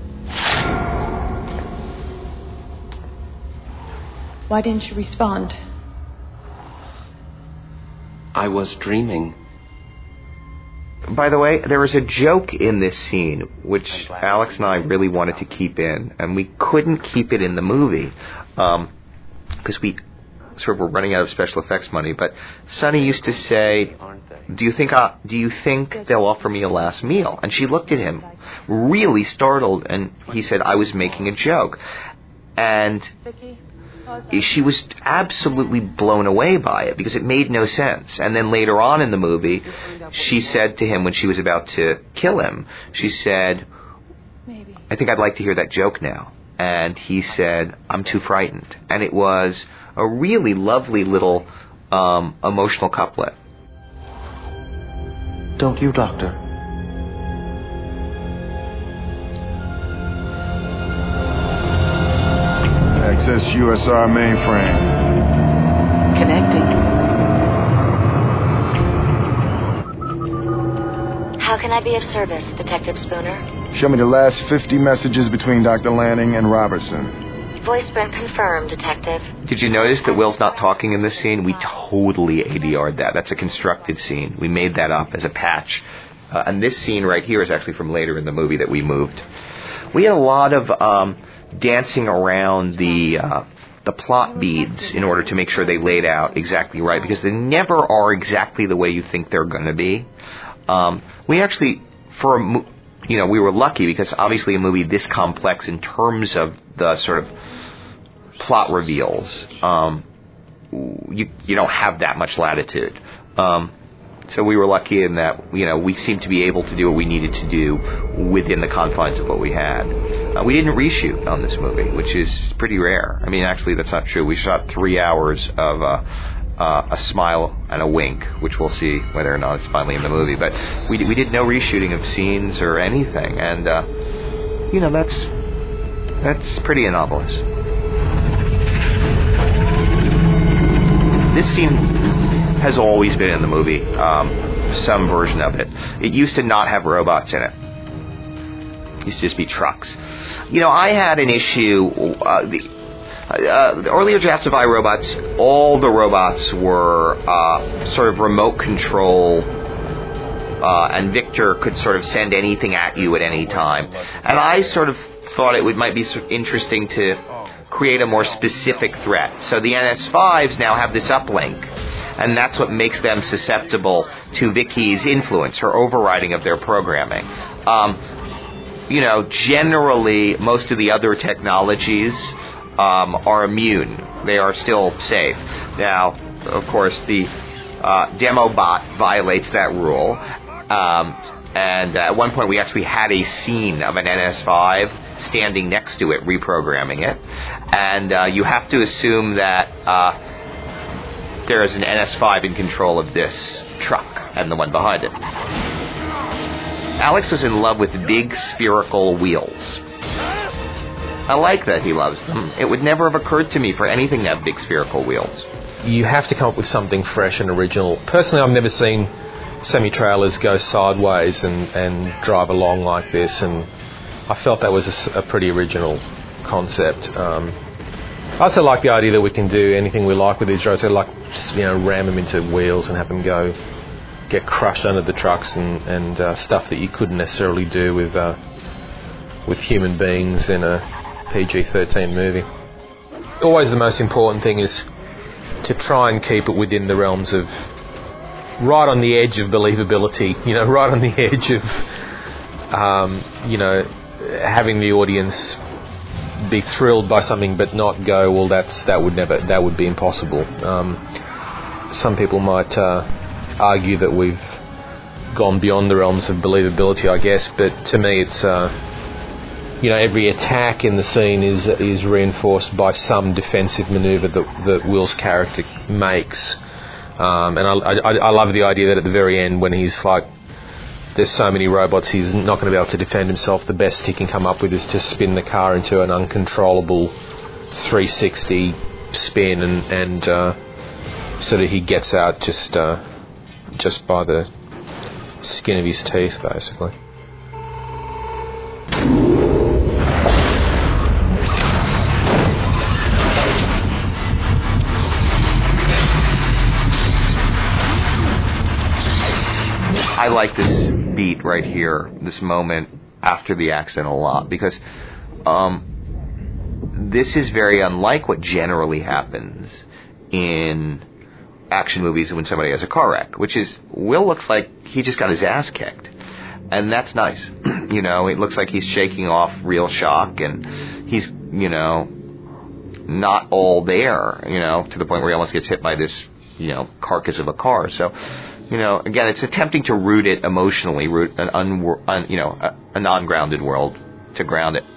Why didn't you respond? I was dreaming. By the way, there was a joke in this scene which Alex and I really wanted to keep in, and we couldn't keep it in the movie because we sort of were running out of special effects money. But Sonny used to say, do you think they'll offer me a last meal? And she looked at him really startled, and he said, I was making a joke. And she was absolutely blown away by it because it made no sense. And then later on in the movie, she said to him when she was about to kill him, she said, I think I'd like to hear that joke now. And he said, I'm too frightened. And it was a really lovely little emotional couplet. Don't you, Doctor? Access USR mainframe. Connecting. How can I be of service, Detective Spooner? Show me the last 50 messages between Dr. Lanning and Robertson. Voice print confirmed, Detective. Did you notice that Will's not talking in this scene? We totally ADR'd that. That's a constructed scene. We made that up as a patch. And this scene right here is actually from later in the movie that we moved. We had a lot of dancing around the plot beads in order to make sure they laid out exactly right, because they never are exactly the way you think they're going to be. We actually, we were lucky because obviously a movie this complex in terms of the sort of plot reveals, you don't have that much latitude. So we were lucky in that, we seemed to be able to do what we needed to do within the confines of what we had. We didn't reshoot on this movie, which is pretty rare. I mean, actually, that's not true. We shot 3 hours of a smile and a wink, which we'll see whether or not it's finally in the movie. But we did no reshooting of scenes or anything, and that's pretty anomalous. This scene has always been in the movie, some version of it. It used to not have robots in it. It used to just be trucks. I had an issue. The earlier drafts of iRobots, all the robots were sort of remote control, and Victor could sort of send anything at you at any time. And I sort of thought it might be interesting to create a more specific threat. So the NS5s now have this uplink, and that's what makes them susceptible to Vicky's influence, her overriding of their programming. Generally, most of the other technologies are immune. They are still safe. Now, of course, the Demobot violates that rule. And at one point, we actually had a scene of an NS5 standing next to it, reprogramming it. And you have to assume that there is an NS5 in control of this truck and the one behind it. Alex was in love with big spherical wheels. I like that he loves them. It would never have occurred to me for anything to have big spherical wheels. You have to come up with something fresh and original. Personally, I've never seen semi-trailers go sideways and drive along like this, and I felt that was a pretty original concept. I also like the idea that we can do anything we like with these roads. So like, ram them into wheels and have them get crushed under the trucks and stuff that you couldn't necessarily do with human beings in a PG-13 movie. Always the most important thing is to try and keep it within the realms of right on the edge of believability, right on the edge of, having the audience be thrilled by something but not go, well, that would be impossible. Some people might argue that we've gone beyond the realms of believability, I guess, but to me it's every attack in the scene is reinforced by some defensive maneuver that Will's character makes, and I love the idea that at the very end, when he's like, there's so many robots, he's not going to be able to defend himself. The best he can come up with is to spin the car into an uncontrollable 360 spin, and so that he gets out just by the skin of his teeth, basically. I like this beat right here, this moment after the accident a lot, because this is very unlike what generally happens in action movies when somebody has a car wreck, which is, Will looks like he just got his ass kicked. And that's nice. It looks like he's shaking off real shock, and he's, not all there, to the point where he almost gets hit by this, carcass of a car. So, again, it's attempting to root it emotionally, root a non-grounded world to ground it.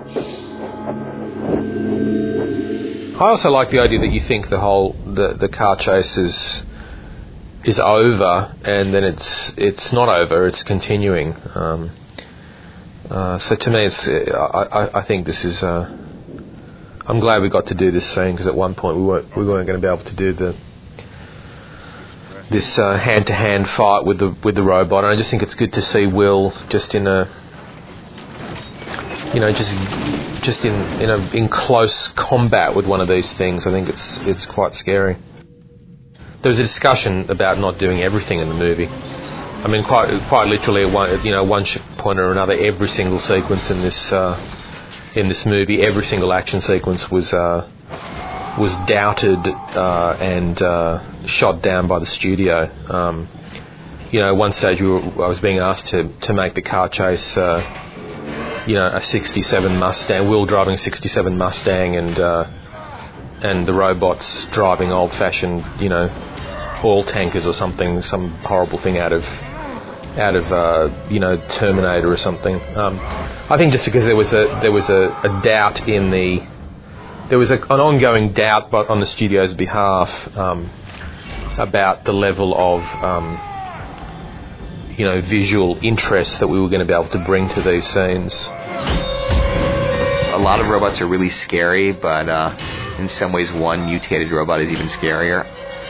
I also like the idea that you think the car chase is over, and then it's not over, it's continuing. So to me, I think this is. I'm glad we got to do this scene, because at one point we weren't going to be able to do this hand-to-hand fight with the robot, and I just think it's good to see Will just in a. Just in close combat with one of these things. I think it's quite scary. There was a discussion about not doing everything in the movie. I mean, quite literally, at one point or another, every single sequence in this movie, every single action sequence was doubted and shot down by the studio. At one stage, I was being asked to make the car chase. A 67 Mustang, Will driving a 67 Mustang, and the robots driving old-fashioned, oil tankers or something, some horrible thing out of Terminator or something. I think just because there was a doubt there was an ongoing doubt, but on the studio's behalf, about the level of visual interest that we were going to be able to bring to these scenes. A lot of robots are really scary, but in some ways one mutated robot is even scarier.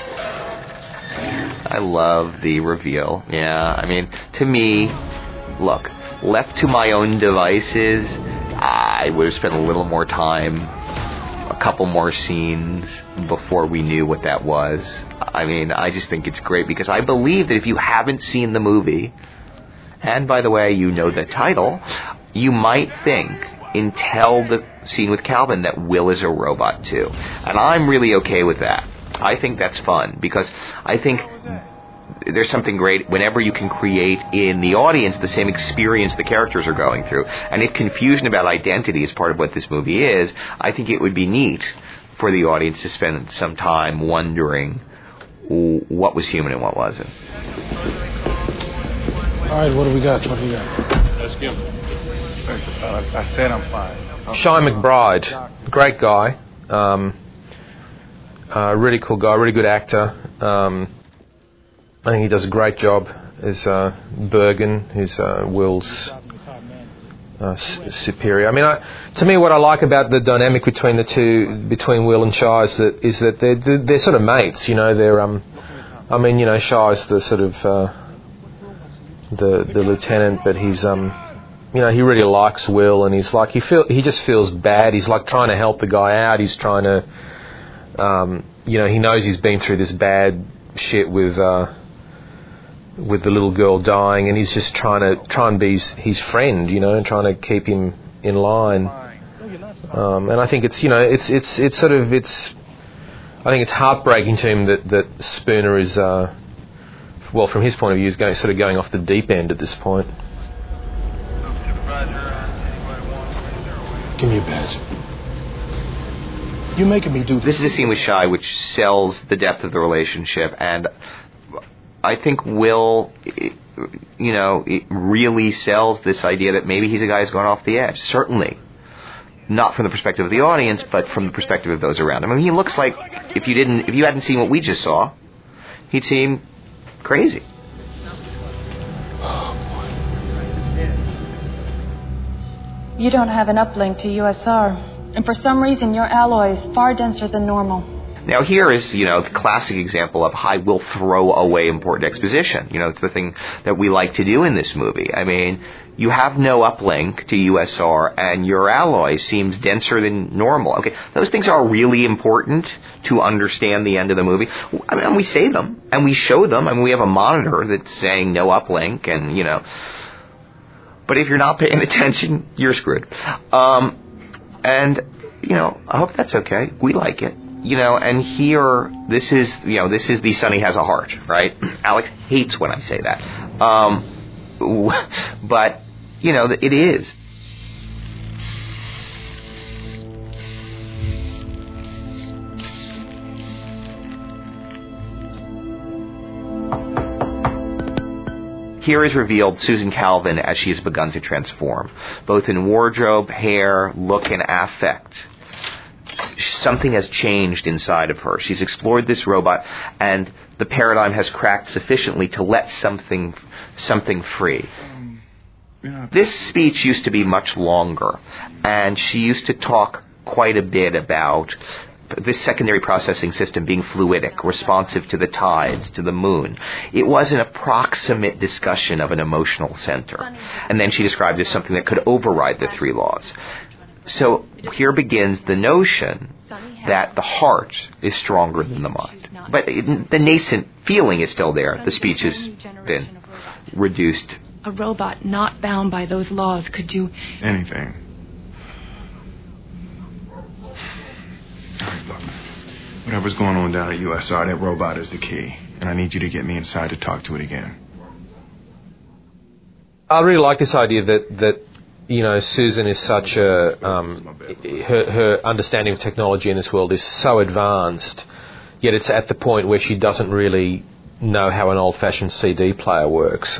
I love the reveal. Yeah, I mean, to me, look, left to my own devices, I would have spent a little more time, a couple more scenes before we knew what that was. I mean, I just think it's great, because I believe that if you haven't seen the movie, and by the way, the title, you might think, until the scene with Calvin, that Will is a robot too. And I'm really okay with that. I think that's fun, because I think there's something great whenever you can create in the audience the same experience the characters are going through. And if confusion about identity is part of what this movie is, I think it would be neat for the audience to spend some time wondering what was human and what wasn't. All right, what do we got? Let's give him. I said I'm fine. Shai McBride, great guy, really cool guy, really good actor. I think he does a great job as Bergen, who's Will's superior. I mean, to me, what I like about the dynamic between Will and Shai is that they're sort of mates. They're Shai's the sort of the lieutenant, but he's he really likes Will, and he's like he just feels bad. He's like trying to help the guy out. He's trying to he knows he's been through this bad shit with the little girl dying, and he's just trying to be his friend, and trying to keep him in line. And I think it's I think it's heartbreaking to him that Spooner is, well, from his point of view, is going off the deep end at this point. Give me a badge. You're making me do this. This is a scene with Shy which sells the depth of the relationship, and I think Will, it really sells this idea that maybe he's a guy who's gone off the edge. Certainly. Not from the perspective of the audience, but from the perspective of those around him. I mean, he looks like, if you hadn't seen what we just saw, he'd seem crazy. You don't have an uplink to USR, and for some reason your alloy is far denser than normal. Now here is, the classic example of how we'll throw away important exposition. It's the thing that we like to do in this movie. I mean, you have no uplink to USR and your alloy seems denser than normal. Okay, those things are really important to understand the end of the movie. I mean, we say them and we show them. I mean, we have a monitor that's saying no uplink and, But if you're not paying attention, you're screwed. I hope that's okay. We like it. And here, this is the Sonny Has a Heart, right? Alex hates when I say that. But, it is. Here is revealed Susan Calvin as she has begun to transform, both in wardrobe, hair, look, and affect. Something has changed inside of her. She's explored this robot, and the paradigm has cracked sufficiently to let something free. This speech used to be much longer, and she used to talk quite a bit about this secondary processing system being fluidic, responsive to the tides, to the moon. It was an approximate discussion of an emotional center. And then she described it as something that could override the three laws. So here begins the notion that the heart is stronger than the mind. But the nascent feeling is still there. The speech has been reduced. A robot not bound by those laws could do anything. All right, look. Whatever's going on down at USR, that robot is the key. And I need you to get me inside to talk to it again. I really like this idea that Susan is such a... her understanding of technology in this world is so advanced, yet it's at the point where she doesn't really know how an old-fashioned CD player works.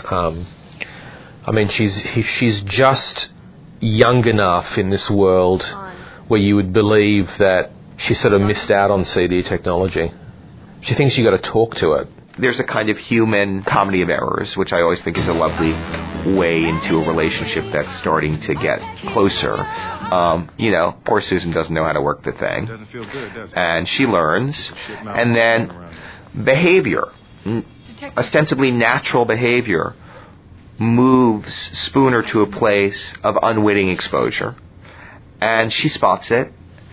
She's just young enough in this world where you would believe that she sort of missed out on CD technology. She thinks you got to talk to it. There's a kind of human comedy of errors, which I always think is a lovely way into a relationship that's starting to get closer. Poor Susan doesn't know how to work the thing. It doesn't feel good, does it? And she learns. And then behavior, ostensibly natural behavior, moves Spooner to a place of unwitting exposure. And she spots it.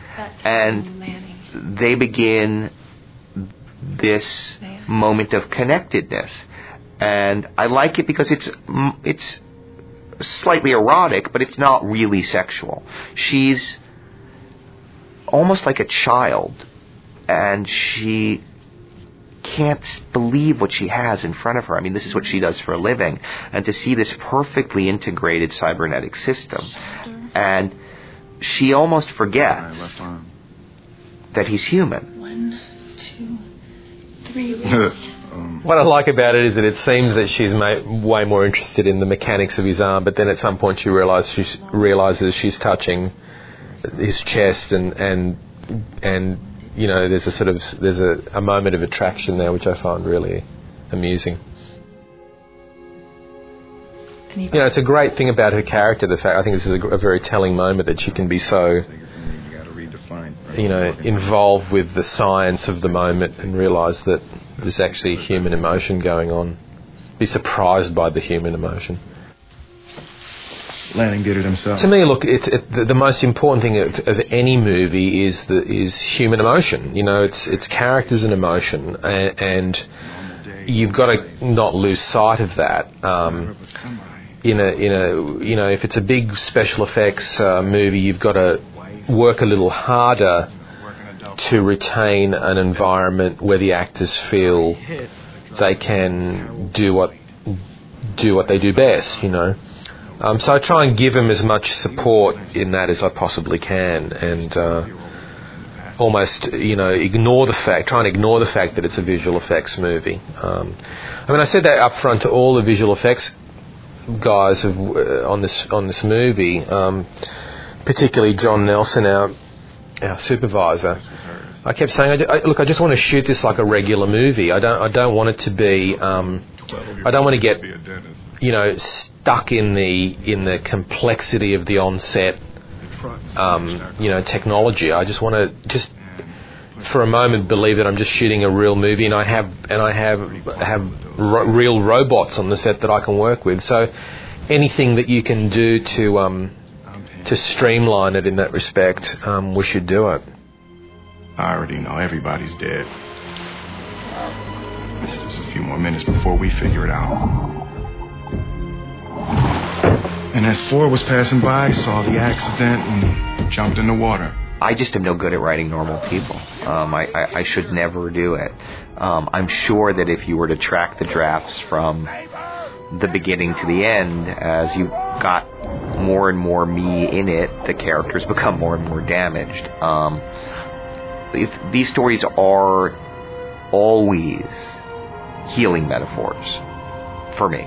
And they begin this moment of connectedness. And I like it because it's slightly erotic, but it's not really sexual. She's almost like a child, and she can't believe what she has in front of her. I mean, this is what she does for a living. And to see this perfectly integrated cybernetic system, and she almost forgets that he's human. 1, 2, 3 What I like about it is that it seems that she's way more interested in the mechanics of his arm, but then at some point she realizes she's touching his chest, and there's a moment of attraction there, which I find really amusing. It's a great thing about her character. The fact, I think this is a very telling moment that she can be so, involved with the science of the moment and realise that there's actually human emotion going on. Be surprised by the human emotion. Lanning did it himself. To me, look, the most important thing of any movie is human emotion. It's characters and emotion, and you've got to not lose sight of that. If it's a big special effects movie, you've got to work a little harder to retain an environment where the actors feel they can do what they do best, you know. So I try and give them as much support in that as I possibly can, and almost, try and ignore the fact that it's a visual effects movie. I said that up front to all the visual effects guys on this movie, particularly John Nelson, our supervisor. I kept saying, look, I just want to shoot this like a regular movie. I don't want it to be. I don't want to get, stuck in the complexity of the on-set, technology. I just want to for a moment believe that I'm just shooting a real movie, and I have real robots on the set that I can work with. So anything that you can do to streamline it in that respect, we should do it. I already know everybody's dead. Just a few more minutes before we figure it out. And as Ford was passing by, saw the accident and jumped in the water. I just am no good at writing normal people. I should never do it. I'm sure that if you were to track the drafts from the beginning to the end, as you got more and more me in it, the characters become more and more damaged. These stories are always healing metaphors for me.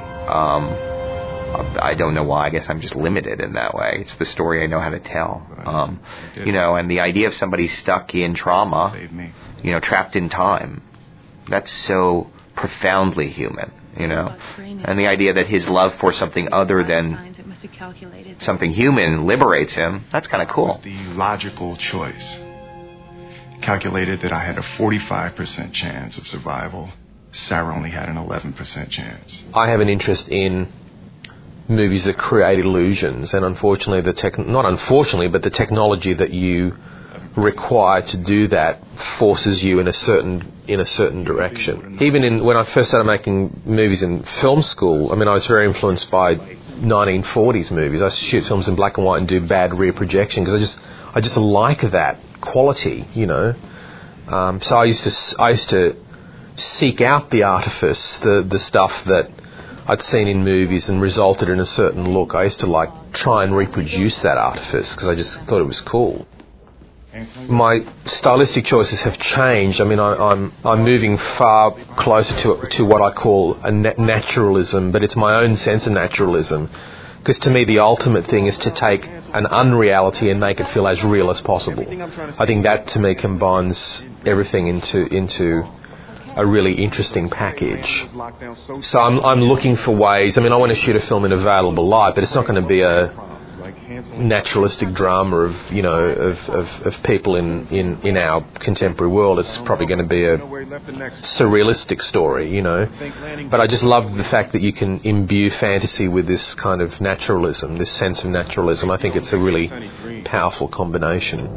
I don't know why. I guess I'm just limited in that way. It's the story I know how to tell. And the idea of somebody stuck in trauma, trapped in time, that's so profoundly human, And the idea that his love for something other than something human liberates him, that's kind of cool. The logical choice. Calculated that I had a 45% chance of survival. Sarah only had an 11% chance. I have an interest in movies that create illusions, and unfortunately, but the technology that you require to do that forces you in a certain direction. Even when I first started making movies in film school, I was very influenced by 1940s movies. I used to shoot films in black and white and do bad rear projection because I just like that quality, So I used to seek out the artifice, the stuff that I'd seen in movies and resulted in a certain look. I used to try and reproduce that artifice because I just thought it was cool. My stylistic choices have changed. I'm moving far closer to what I call a naturalism, but it's my own sense of naturalism. Because to me, the ultimate thing is to take an unreality and make it feel as real as possible. I think that, to me, combines everything into a really interesting package. So I'm looking for ways. I want to shoot a film in available light, but it's not going to be a naturalistic drama of people in our contemporary world. It's probably going to be a surrealistic story, But I just love the fact that you can imbue fantasy with this kind of naturalism, this sense of naturalism. I think it's a really powerful combination.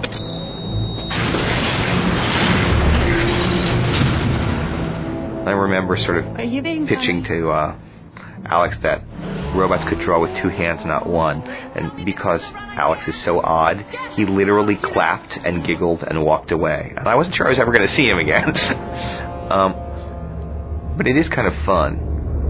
I remember sort of pitching to Alex that robots could draw with two hands, not one. And because Alex is so odd, he literally clapped and giggled and walked away. And I wasn't sure I was ever going to see him again. But it is kind of fun.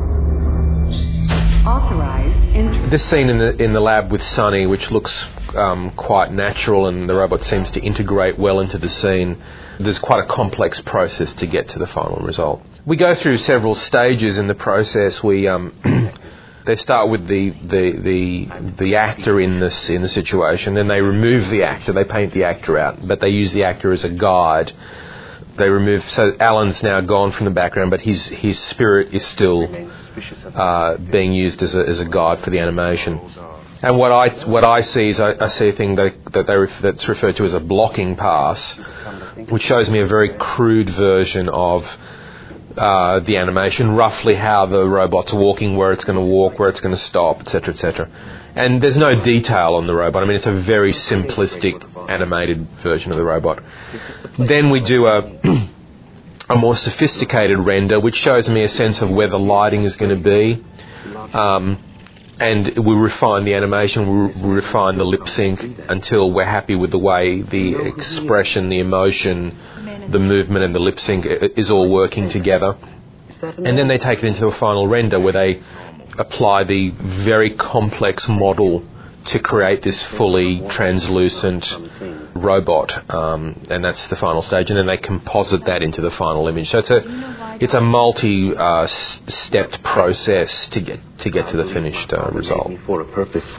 This scene in the lab with Sonny, which looks quite natural, and the robot seems to integrate well into the scene. There's quite a complex process to get to the final result. We go through several stages in the process. They start with the actor in the situation, then they remove the actor, they paint the actor out, but they use the actor as a guide. So Alan's now gone from the background, but his spirit is still being used as a guide for the animation. And what I see is I see a thing that's referred to as a blocking pass, which shows me a very crude version of the animation, roughly how the robot's walking, where it's going to walk, where it's going to stop, etc., etc. And there's no detail on the robot. It's a very simplistic animated version of the robot. Then we do a more sophisticated render, which shows me a sense of where the lighting is going to be. and we refine the animation, we refine the lip sync until we're happy with the way the expression, the emotion, the movement and the lip sync is all working together. And then they take it into a final render where they apply the very complex model to create this fully translucent robot, and that's the final stage. And then they composite that into the final image. So it's a multi-stepped process to get to the finished result. For a purpose.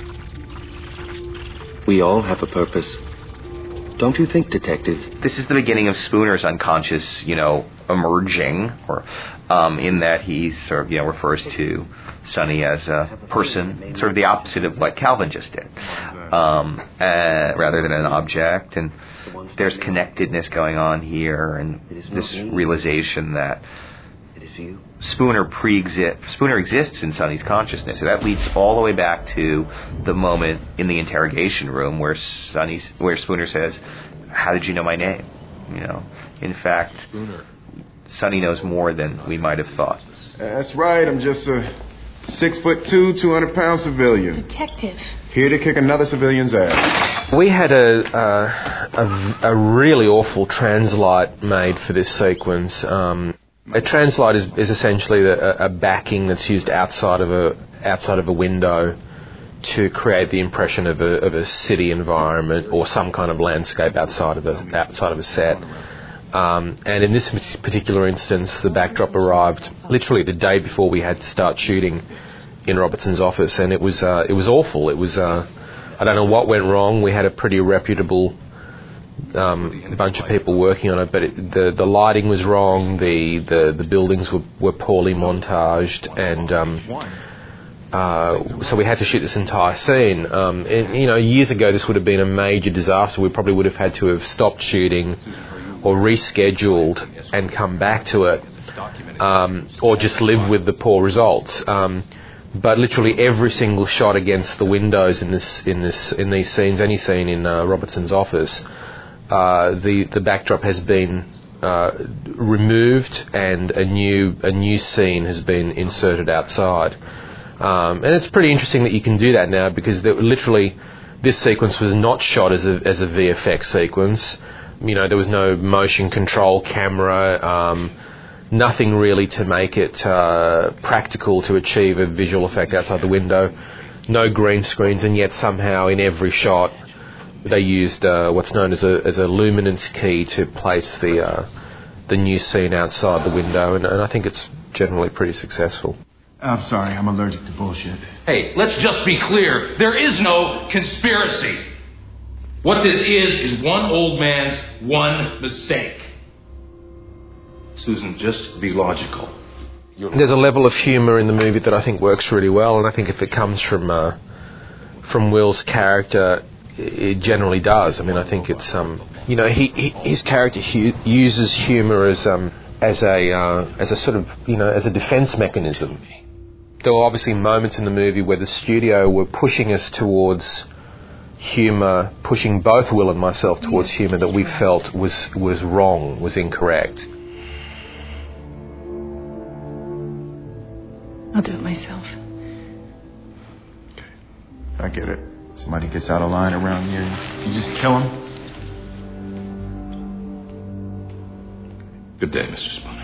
We all have a purpose. Don't you think, Detective? This is the beginning of Spooner's unconscious, emerging, or in that he sort of, refers to Sonny as a person, sort of the opposite of what Calvin just did, rather than an object. And there's connectedness going on here, and this realization that Spooner exists in Sonny's consciousness. So that leads all the way back to the moment in the interrogation room where Spooner says, "How did you know my name?" In fact, Sonny knows more than we might have thought. That's right. I'm just a 6'2", 200-pound civilian. Detective. Here to kick another civilian's ass. We had a really awful translite made for this sequence. A translite is essentially a backing that's used outside of a window to create the impression of a city environment or some kind of landscape outside of a set. And in this particular instance, the backdrop arrived literally the day before we had to start shooting in Robertson's office, and it was awful. It was I don't know what went wrong. We had a pretty reputable bunch of people working on it, but the lighting was wrong. The buildings were poorly montaged, and so we had to shoot this entire scene. Years ago, this would have been a major disaster. We probably would have had to have stopped shooting, or rescheduled and come back to it, or just live with the poor results. But literally every single shot against the windows in these scenes, any scene in Robertson's office, the backdrop has been removed and a new scene has been inserted outside. And it's pretty interesting that you can do that now, because literally this sequence was not shot as a VFX sequence. There was no motion control camera, nothing really to make it practical to achieve a visual effect outside the window, no green screens, and yet somehow in every shot they used what's known as a luminance key to place the new scene outside the window, and I think it's generally pretty successful. I'm sorry, I'm allergic to bullshit. Hey, let's just be clear. There is no conspiracy. What this is one old man's one mistake. Susan, just be logical. There's a level of humour in the movie that I think works really well, and I think if it comes from Will's character, it generally does. I mean, I think it's his character uses humour as a sort of as a defence mechanism. There were obviously moments in the movie where the studio were pushing us towards humour, pushing both Will and myself towards humour that we felt was wrong, was incorrect. I'll do it myself. Okay. I get it. Somebody gets out of line around here, you just kill him. Good day, Mr. Spooner.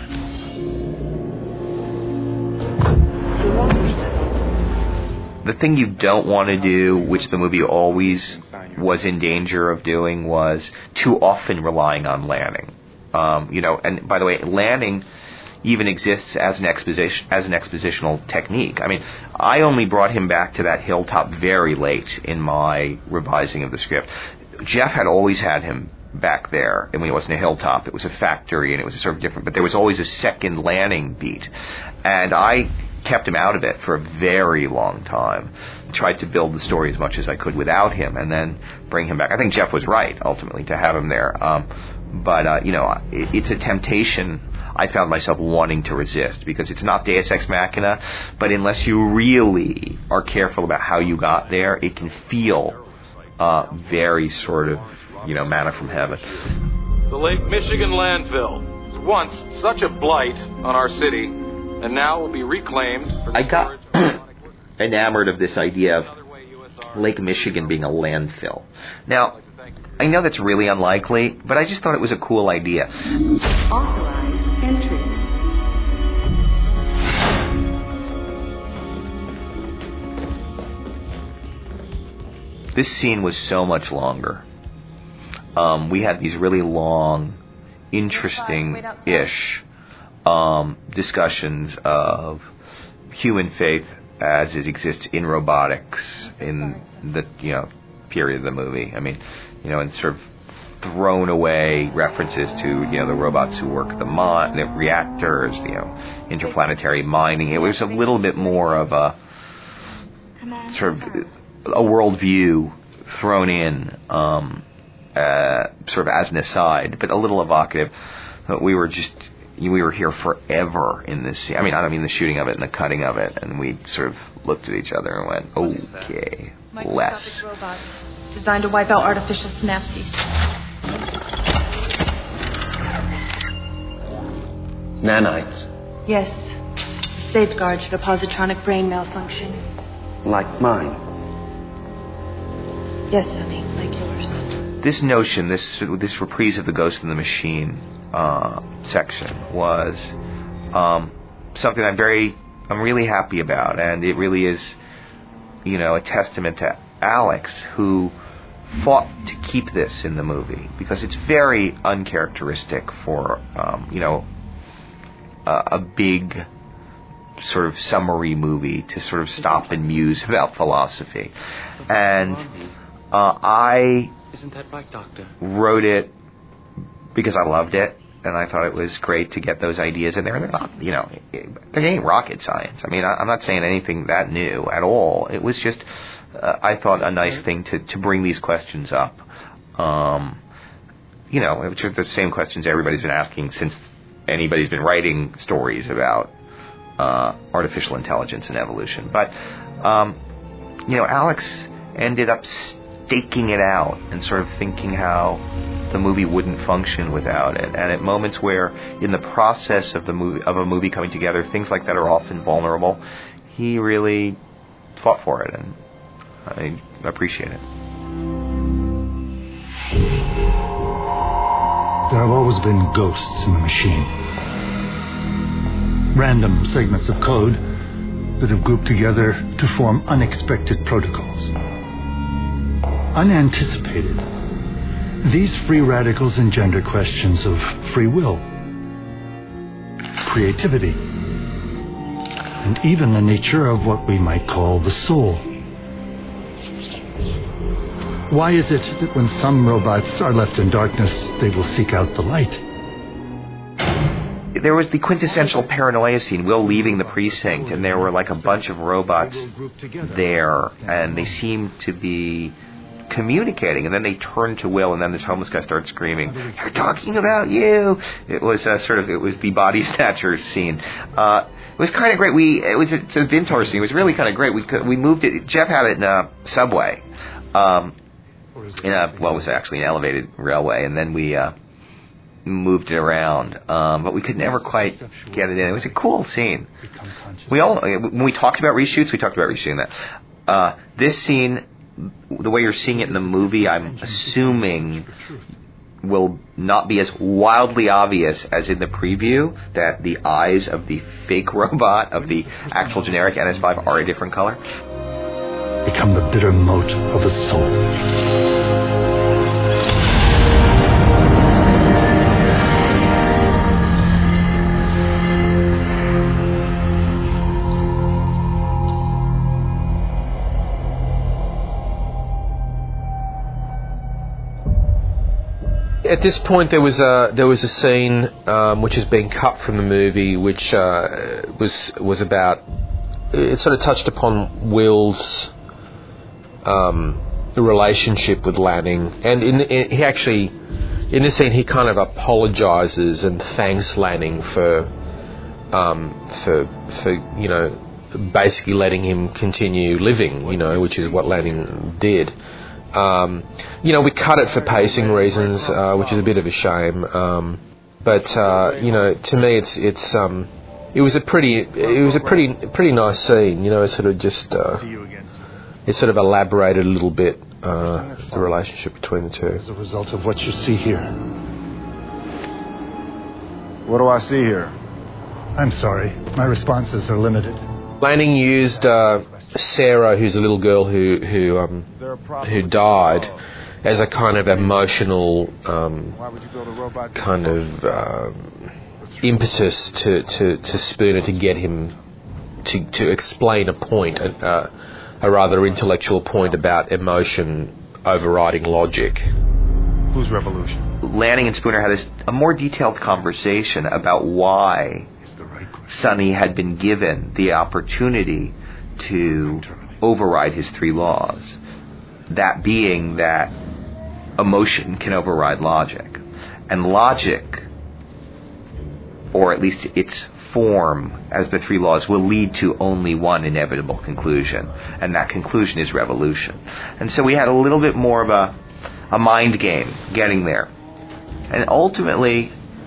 The thing you don't want to do, which the movie always was in danger of doing, was too often relying on Lanning. And by the way, Lanning even exists as an expositional technique. I mean, I only brought him back to that hilltop very late in my revising of the script. Jeff had always had him back there, and when it wasn't a hilltop, it was a factory, and it was a sort of different, but there was always a second Lanning beat. And I kept him out of it for a very long time. Tried to build the story as much as I could without him, and then bring him back. I think Jeff was right, ultimately, to have him there. But it's a temptation I found myself wanting to resist, because it's not Deus Ex Machina, but unless you really are careful about how you got there, it can feel very sort of, manna from heaven. The Lake Michigan landfill was once such a blight on our city, and now will be reclaimed for enamored of this idea of Lake Michigan being a landfill. Now, I know that's really unlikely, but I just thought it was a cool idea. Authorized entry. This scene was so much longer. We had these really long, interesting-ish discussions of human faith as it exists in robotics in the period of the movie. I mean, and sort of thrown away references to the robots who work the reactors, interplanetary mining. It was a little bit more of a sort of a worldview thrown in, sort of as an aside, but a little evocative. We were here forever in this scene. I don't mean the shooting of it and the cutting of it, and we sort of looked at each other and went, okay, less. Robot designed to wipe out artificial synapses. Nanites. Yes. Safeguard should a positronic brain malfunction. Like mine. Yes, Sonny, like yours. This notion, this reprise of the Ghost in the Machine section was something I'm really happy about, and it really is, a testament to Alex, who fought to keep this in the movie, because it's very uncharacteristic for a big sort of summary movie to sort of stop and muse about philosophy. And I Isn't that right, Doctor? Wrote it because I loved it, and I thought it was great to get those ideas in there. And they're not, they ain't rocket science. I mean, I'm not saying anything that new at all. It was just, I thought, a nice thing to bring these questions up. Which are the same questions everybody's been asking since anybody's been writing stories about artificial intelligence and evolution. But, Alex ended up staking it out and sort of thinking how the movie wouldn't function without it. And at moments where, in the process of a movie coming together, things like that are often vulnerable, he really fought for it, and I appreciate it. There have always been ghosts in the machine. Random segments of code that have grouped together to form unexpected protocols. Unanticipated. These free radicals engender questions of free will, creativity, and even the nature of what we might call the soul. Why is it that when some robots are left in darkness, they will seek out the light? There was the quintessential paranoia scene, Will leaving the precinct, and there were like a bunch of robots there, and they seemed to be communicating, and then they turned to Will, and then this homeless guy started screaming, "They're talking about you!" It was it was the body snatchers scene. It was kind of great. It's a Vintor scene. It was really kind of great. We moved it. Jeff had it in a subway, it was actually an elevated railway, and then we moved it around, but we could never quite get it in. It was a cool scene. When we talked about reshoots, we talked about reshooting that. This scene, the way you're seeing it in the movie, I'm assuming will not be as wildly obvious as in the preview, that the eyes of the fake robot, of the actual generic NS5, are a different color. Become the bitter moat of the soul. At this point, there was a scene which has been cut from the movie, which was about. It sort of touched upon Will's relationship with Lanning, and he actually, in this scene, he kind of apologizes and thanks Lanning for basically letting him continue living, which is what Lanning did. We cut it for pacing reasons, which is a bit of a shame. But to me, it was a pretty nice scene. You know, it sort of just it sort of elaborated a little bit the relationship between the two. As a result of what you see here. What do I see here? I'm sorry. My responses are limited. Lanning used Sarah, who's a little girl who died, as a kind of emotional kind of impetus to Spooner to get him to explain a point, a rather intellectual point about emotion overriding logic. Whose revolution? Lanning and Spooner had a more detailed conversation about why Sonny had been given the opportunity to override his 3 laws. That being that emotion can override logic. And logic, or at least its form as the 3 laws, will lead to only one inevitable conclusion. And that conclusion is revolution. And so we had a little bit more of a mind game getting there. And ultimately,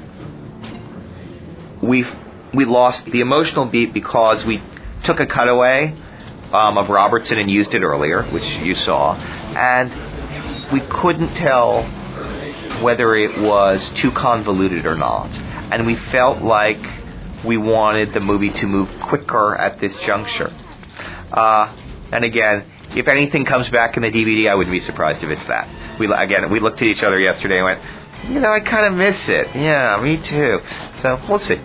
we lost the emotional beat because we took a cutaway of Robertson and used it earlier, which you saw, and we couldn't tell whether it was too convoluted or not. And we felt like we wanted the movie to move quicker at this juncture. And again, if anything comes back in the DVD, I wouldn't be surprised if it's that. We looked at each other yesterday and went, you know, I kind of miss it. Yeah, me too. So we'll see.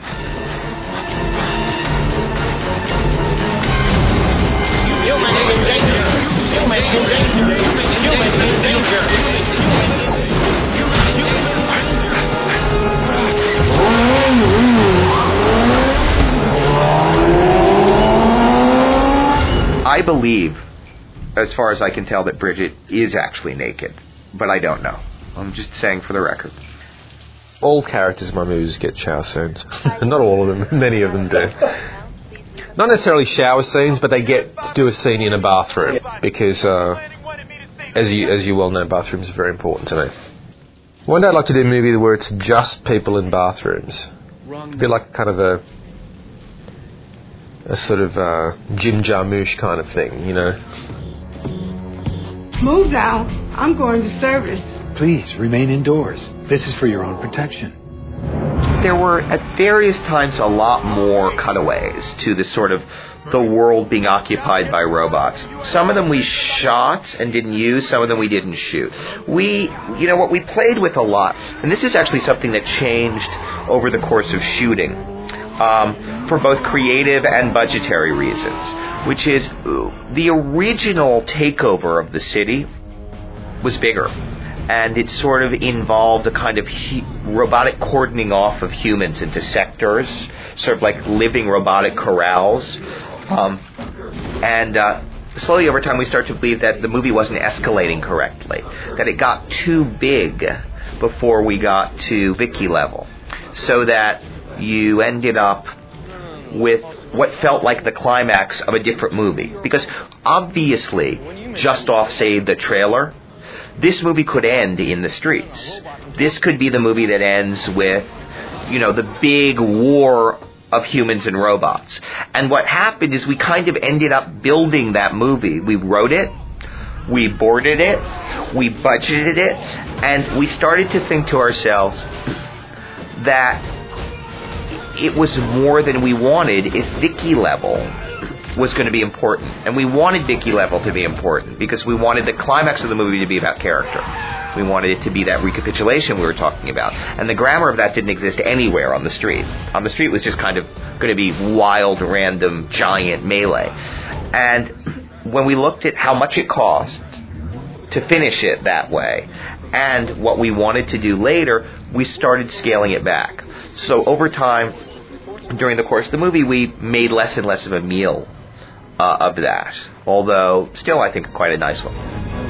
I believe, as far as I can tell, that Bridget is actually naked, but I don't know. I'm just saying for the record. All characters in my movies get shower scenes. Not all of them, many of them do. Not necessarily shower scenes, but they get to do a scene in a bathroom because, as you well know, bathrooms are very important to me. One day I'd like to do a movie where it's just people in bathrooms. It'd be like kind of a sort of Jim Jarmusch kind of thing, you know. Move now. I'm going to service. Please, remain indoors. This is for your own protection. There were, at various times, a lot more cutaways to the sort of the world being occupied by robots. Some of them we shot and didn't use, some of them we didn't shoot. What we played with a lot, and this is actually something that changed over the course of shooting, for both creative and budgetary reasons, which is the original takeover of the city was bigger. And it sort of involved a kind of robotic cordoning off of humans into sectors, sort of like living robotic corrals. Slowly over time we start to believe that the movie wasn't escalating correctly, that it got too big before we got to Vicky level, so that you ended up with what felt like the climax of a different movie. Because obviously, just off, say, the trailer, this movie could end in the streets. This could be the movie that ends with, the big war of humans and robots. And what happened is we kind of ended up building that movie. We wrote it, we boarded it, we budgeted it, and we started to think to ourselves that it was more than we wanted if Vicky level was going to be important. And we wanted Vicky level to be important because we wanted the climax of the movie to be about character. We wanted it to be that recapitulation we were talking about. And the grammar of that didn't exist anywhere on the street. On the street was just kind of going to be wild, random, giant melee. And when we looked at how much it cost to finish it that way and what we wanted to do later, we started scaling it back. So over time, during the course of the movie, we made less and less of a meal of that, although still I think quite a nice one.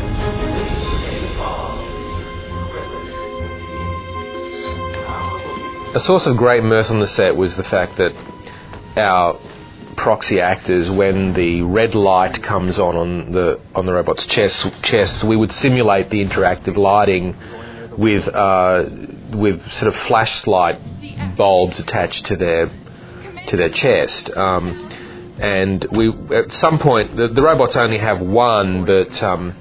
A source of great mirth on the set was the fact that our proxy actors, when the red light comes on the robot's chest, we would simulate the interactive lighting with sort of flashlight bulbs attached to their their chest. And we, at some point, the robots only have one, but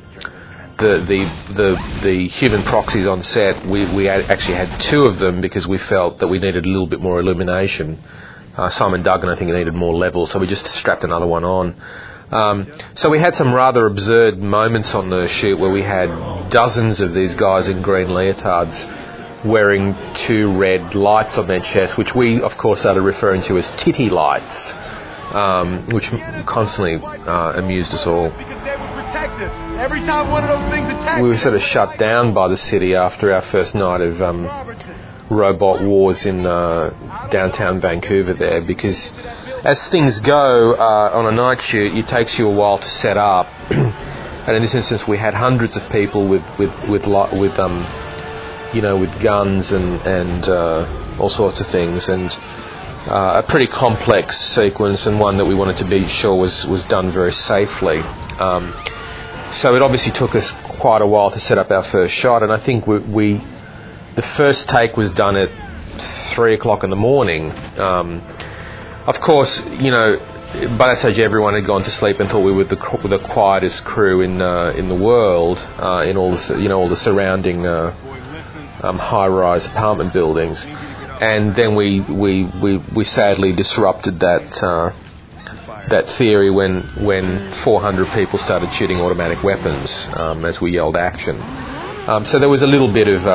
the human proxies on set, we actually had two of them because we felt that we needed a little bit more illumination. Simon Duggan, I think, needed more levels, so we just strapped another one on. So we had some rather absurd moments on the shoot where we had dozens of these guys in green leotards wearing two red lights on their chest, which we, of course, started referring to as titty lights, which constantly amused us all. Every time one of those things attacks, we were sort of shut down by the city after our first night of robot wars in downtown Vancouver there, because as things go on a night shoot, it takes you a while to set up. And in this instance, we had hundreds of people with guns and all sorts of things, and a pretty complex sequence, and one that we wanted to be sure was done very safely. So it obviously took us quite a while to set up our first shot, and I think the first take was done at 3 o'clock in the morning. Of course, by that stage everyone had gone to sleep and thought we were the quietest crew in the world, in all the all the surrounding high-rise apartment buildings, and then we sadly disrupted that theory when 400 people started shooting automatic weapons as we yelled action. So there was a little bit of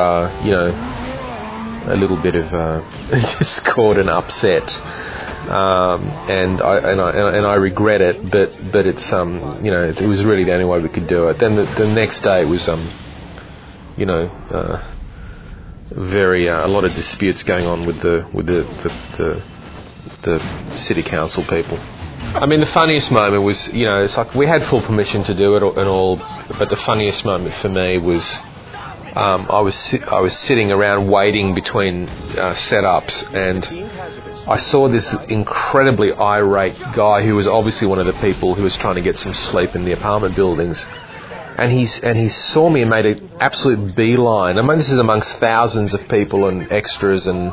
discord and upset, and I regret it, but it's it was really the only way we could do it. Then the next day it was very a lot of disputes going on with the city council people. I mean, the funniest moment was, it's like we had full permission to do it and all, but the funniest moment for me was I was sitting around waiting between setups, and I saw this incredibly irate guy who was obviously one of the people who was trying to get some sleep in the apartment buildings, and he saw me and made an absolute beeline. I mean, this is amongst thousands of people and extras and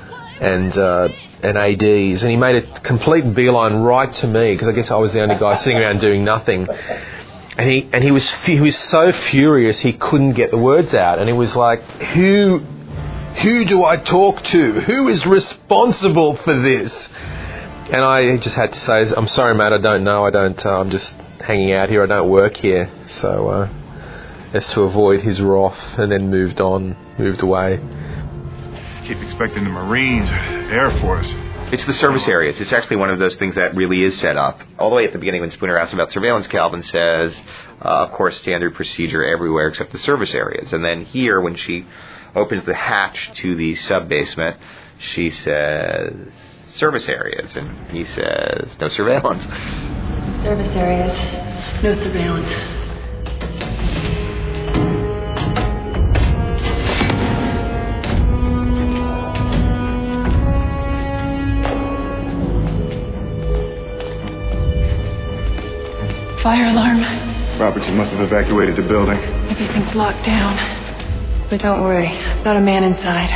ADs, and he made a complete beeline right to me because I guess I was the only guy sitting around doing nothing. And he was so furious he couldn't get the words out, and he was like, "Who do I talk to? Who is responsible for this?" And I just had to say, "I'm sorry, mate. I don't know. I'm just hanging out here. I don't work here." So as to avoid his wrath, and then moved away. Keep expecting the Marines, Air Force. It's the service areas. It's actually one of those things that really is set up. All the way at the beginning when Spooner asks about surveillance, Calvin says, of course, standard procedure everywhere except the service areas. And then here, when she opens the hatch to the sub-basement, she says, service areas. And he says, no surveillance. Service areas, no surveillance. Fire alarm. Robertson must have evacuated the building. Everything's locked down. But don't worry, I've got a man inside.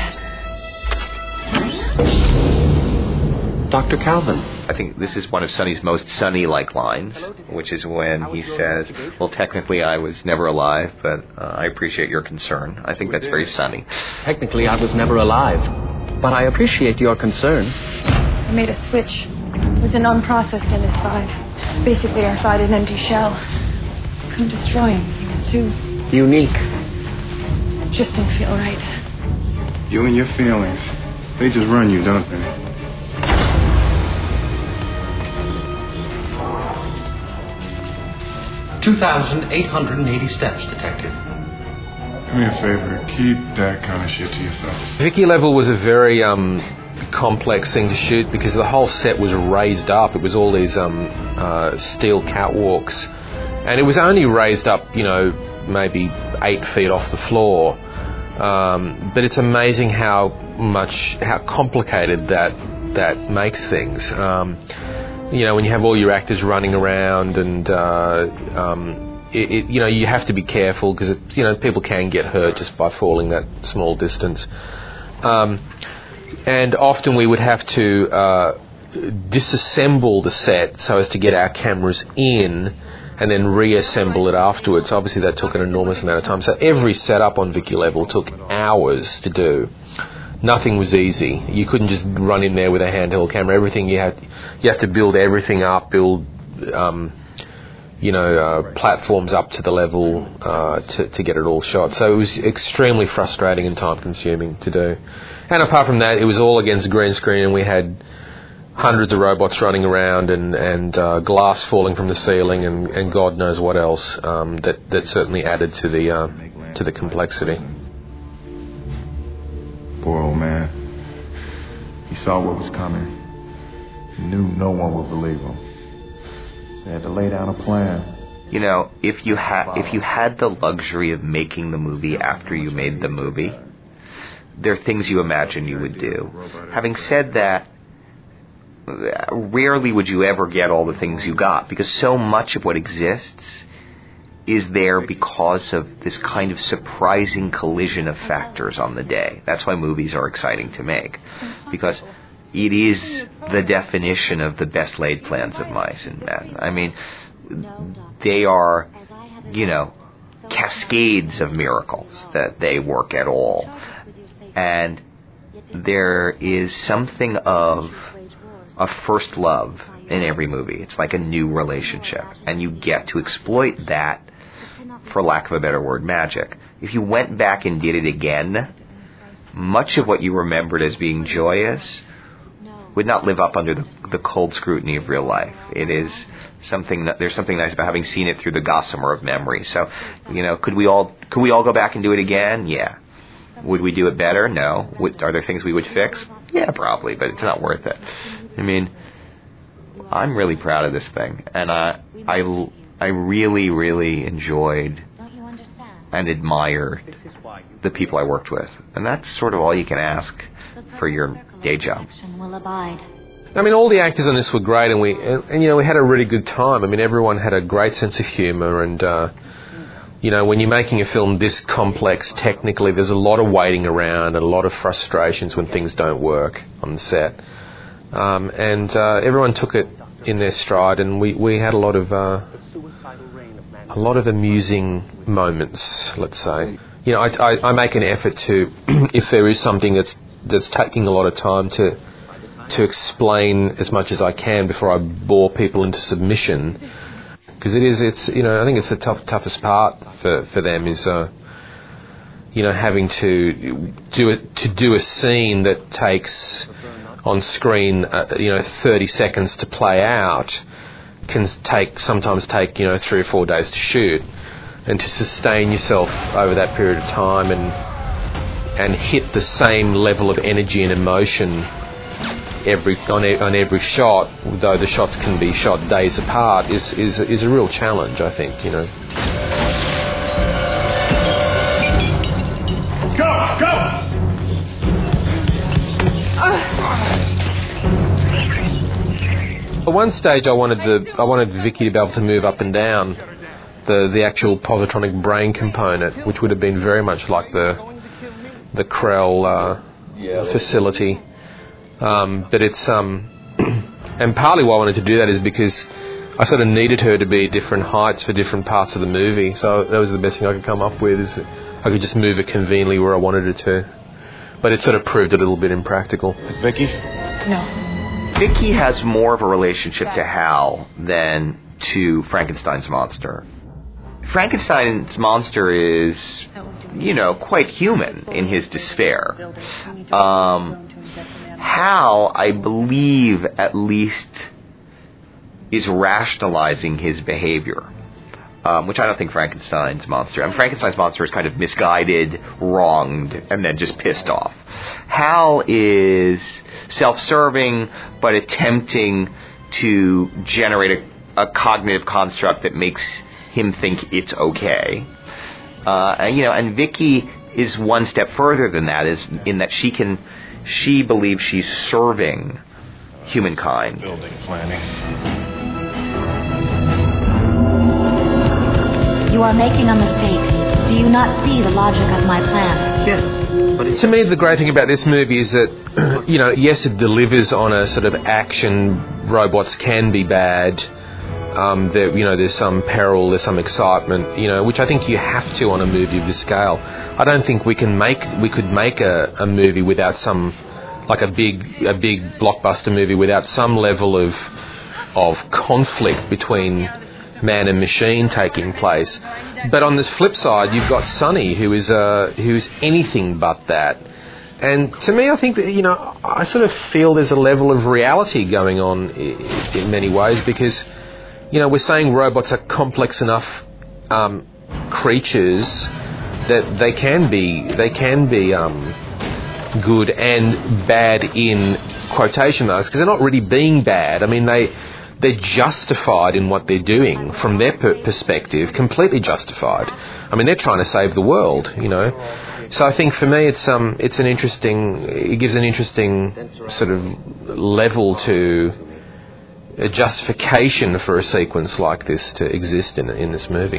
Dr. Calvin. I think this is one of Sonny's most Sonny-like lines, which is when he says, well, technically I was never alive, but I appreciate your concern. I think that's very Sonny. Technically I was never alive, but I appreciate your concern. I made a switch. It was an unprocessed NS5. Basically, I fired an empty shell. Couldn't destroy him. He was too... unique. Just didn't feel right. You and your feelings. They just run you, don't they? 2,880 steps, Detective. Do me a favor. Keep that kind of shit to yourself. Vicky Level was a very complex thing to shoot because the whole set was raised up. It was all these steel catwalks, and it was only raised up, maybe 8 feet off the floor. But it's amazing how complicated that makes things. When you have all your actors running around, and you have to be careful because people can get hurt just by falling that small distance. And often we would have to disassemble the set so as to get our cameras in and then reassemble it afterwards. Obviously that took an enormous amount of time. So every setup on Vicky Level took hours to do. Nothing was easy. You couldn't just run in there with a handheld camera. Everything you had to build everything up, build platforms up to the level to get it all shot. So it was extremely frustrating and time consuming to do. And apart from that, it was all against green screen, and we had hundreds of robots running around and glass falling from the ceiling and God knows what else that certainly added to the complexity. Poor old man. He saw what was coming. He knew no one would believe him. So he had to lay down a plan. You know, if you had the luxury of making the movie after you made the movie, there are things you imagine you would do. Having said that, rarely would you ever get all the things you got, because so much of what exists is there because of this kind of surprising collision of factors on the day. That's why movies are exciting to make, because it is the definition of the best laid plans of mice and men. I mean, they are, cascades of miracles that they work at all. And there is something of a first love in every movie. It's like a new relationship, and you get to exploit that, for lack of a better word, magic. If you went back and did it again, much of what you remembered as being joyous would not live up under the cold scrutiny of real life. It is something. There's something nice about having seen it through the gossamer of memory. So, could we all go back and do it again? Yeah. Would we do it better? No. Are there things we would fix? Yeah, probably, but it's not worth it. I mean, I'm really proud of this thing, and I really, really enjoyed and admired the people I worked with, and that's sort of all you can ask for your day job. I mean, all the actors on this were great, and we had a really good time. I mean, everyone had a great sense of humour, and when you're making a film this complex technically, there's a lot of waiting around and a lot of frustrations when things don't work on the set. And everyone took it in their stride, and we had a lot of amusing moments, let's say. I make an effort to, if there is something that's taking a lot of time, to explain as much as I can before I bore people into submission. Because I think it's the toughest part for them is, having to do a scene that takes on screen, 30 seconds to play out, can sometimes take 3 or 4 days to shoot, and to sustain yourself over that period of time and hit the same level of energy and emotion on every shot, though the shots can be shot days apart, is a real challenge, I think. Go! At one stage, I wanted Vicky to be able to move up and down the actual positronic brain component, which would have been very much like the Krell facility. But it's and partly why I wanted to do that is because I sort of needed her to be at different heights for different parts of the movie. So that was the best thing I could come up with, is I could just move it conveniently where I wanted it to. But it sort of proved a little bit impractical. Is Vicky? No. Vicky has more of a relationship to Hal than to Frankenstein's monster. Frankenstein's monster is, quite human in his despair. Hal, I believe, at least, is rationalizing his behavior, which I don't think Frankenstein's monster... Frankenstein's monster is kind of misguided, wronged, and then just pissed off. Hal is self-serving, but attempting to generate a cognitive construct that makes him think it's okay. And Vicky is one step further than that, is in that she believes she's serving humankind. Building planning. You are making a mistake. Do you not see the logic of my plan? Yes. To me, the great thing about this movie is that, you know, yes, it delivers on a sort of action. Robots can be bad. There, you know, there's some peril, there's some excitement, you know, which I think you have to on a movie of this scale. I don't think we could make a movie without some, like a big blockbuster movie without some level of conflict between man and machine taking place. But on this flip side, you've got Sonny, who's anything but that. And to me, I think that, you know, I sort of feel there's a level of reality going on in many ways, because, you know, we're saying robots are complex enough creatures that they can be good and bad in quotation marks, because they're not really being bad. I mean, they're justified in what they're doing from their perspective, completely justified. I mean, they're trying to save the world, you know. So I think for me, it gives an interesting sort of level to a justification for a sequence like this to exist in this movie.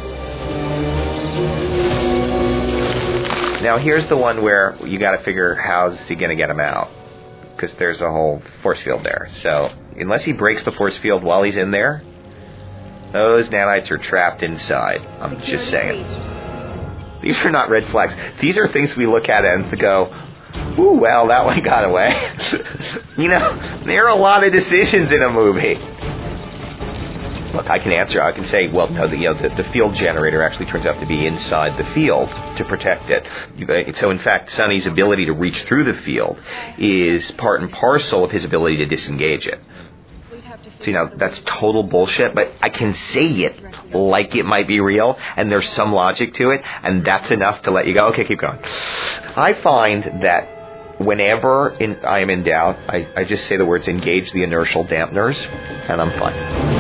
Now here's the one where you got to figure how's he going to get him out, because there's a whole force field there. So unless he breaks the force field while he's in there, those nanites are trapped inside. I'm just saying. These are not red flags. These are things we look at and go, ooh, well, that one got away. You know, there are a lot of decisions in a movie. Look, I can answer. I can say, well, no, the field generator actually turns out to be inside the field to protect it. So, in fact, Sonny's ability to reach through the field is part and parcel of his ability to disengage it. So, you know, that's total bullshit, but I can say it like it might be real, and there's some logic to it, and that's enough to let you go, okay, keep going. I find that whenever I am in doubt, I just say the words engage the inertial dampeners, and I'm fine.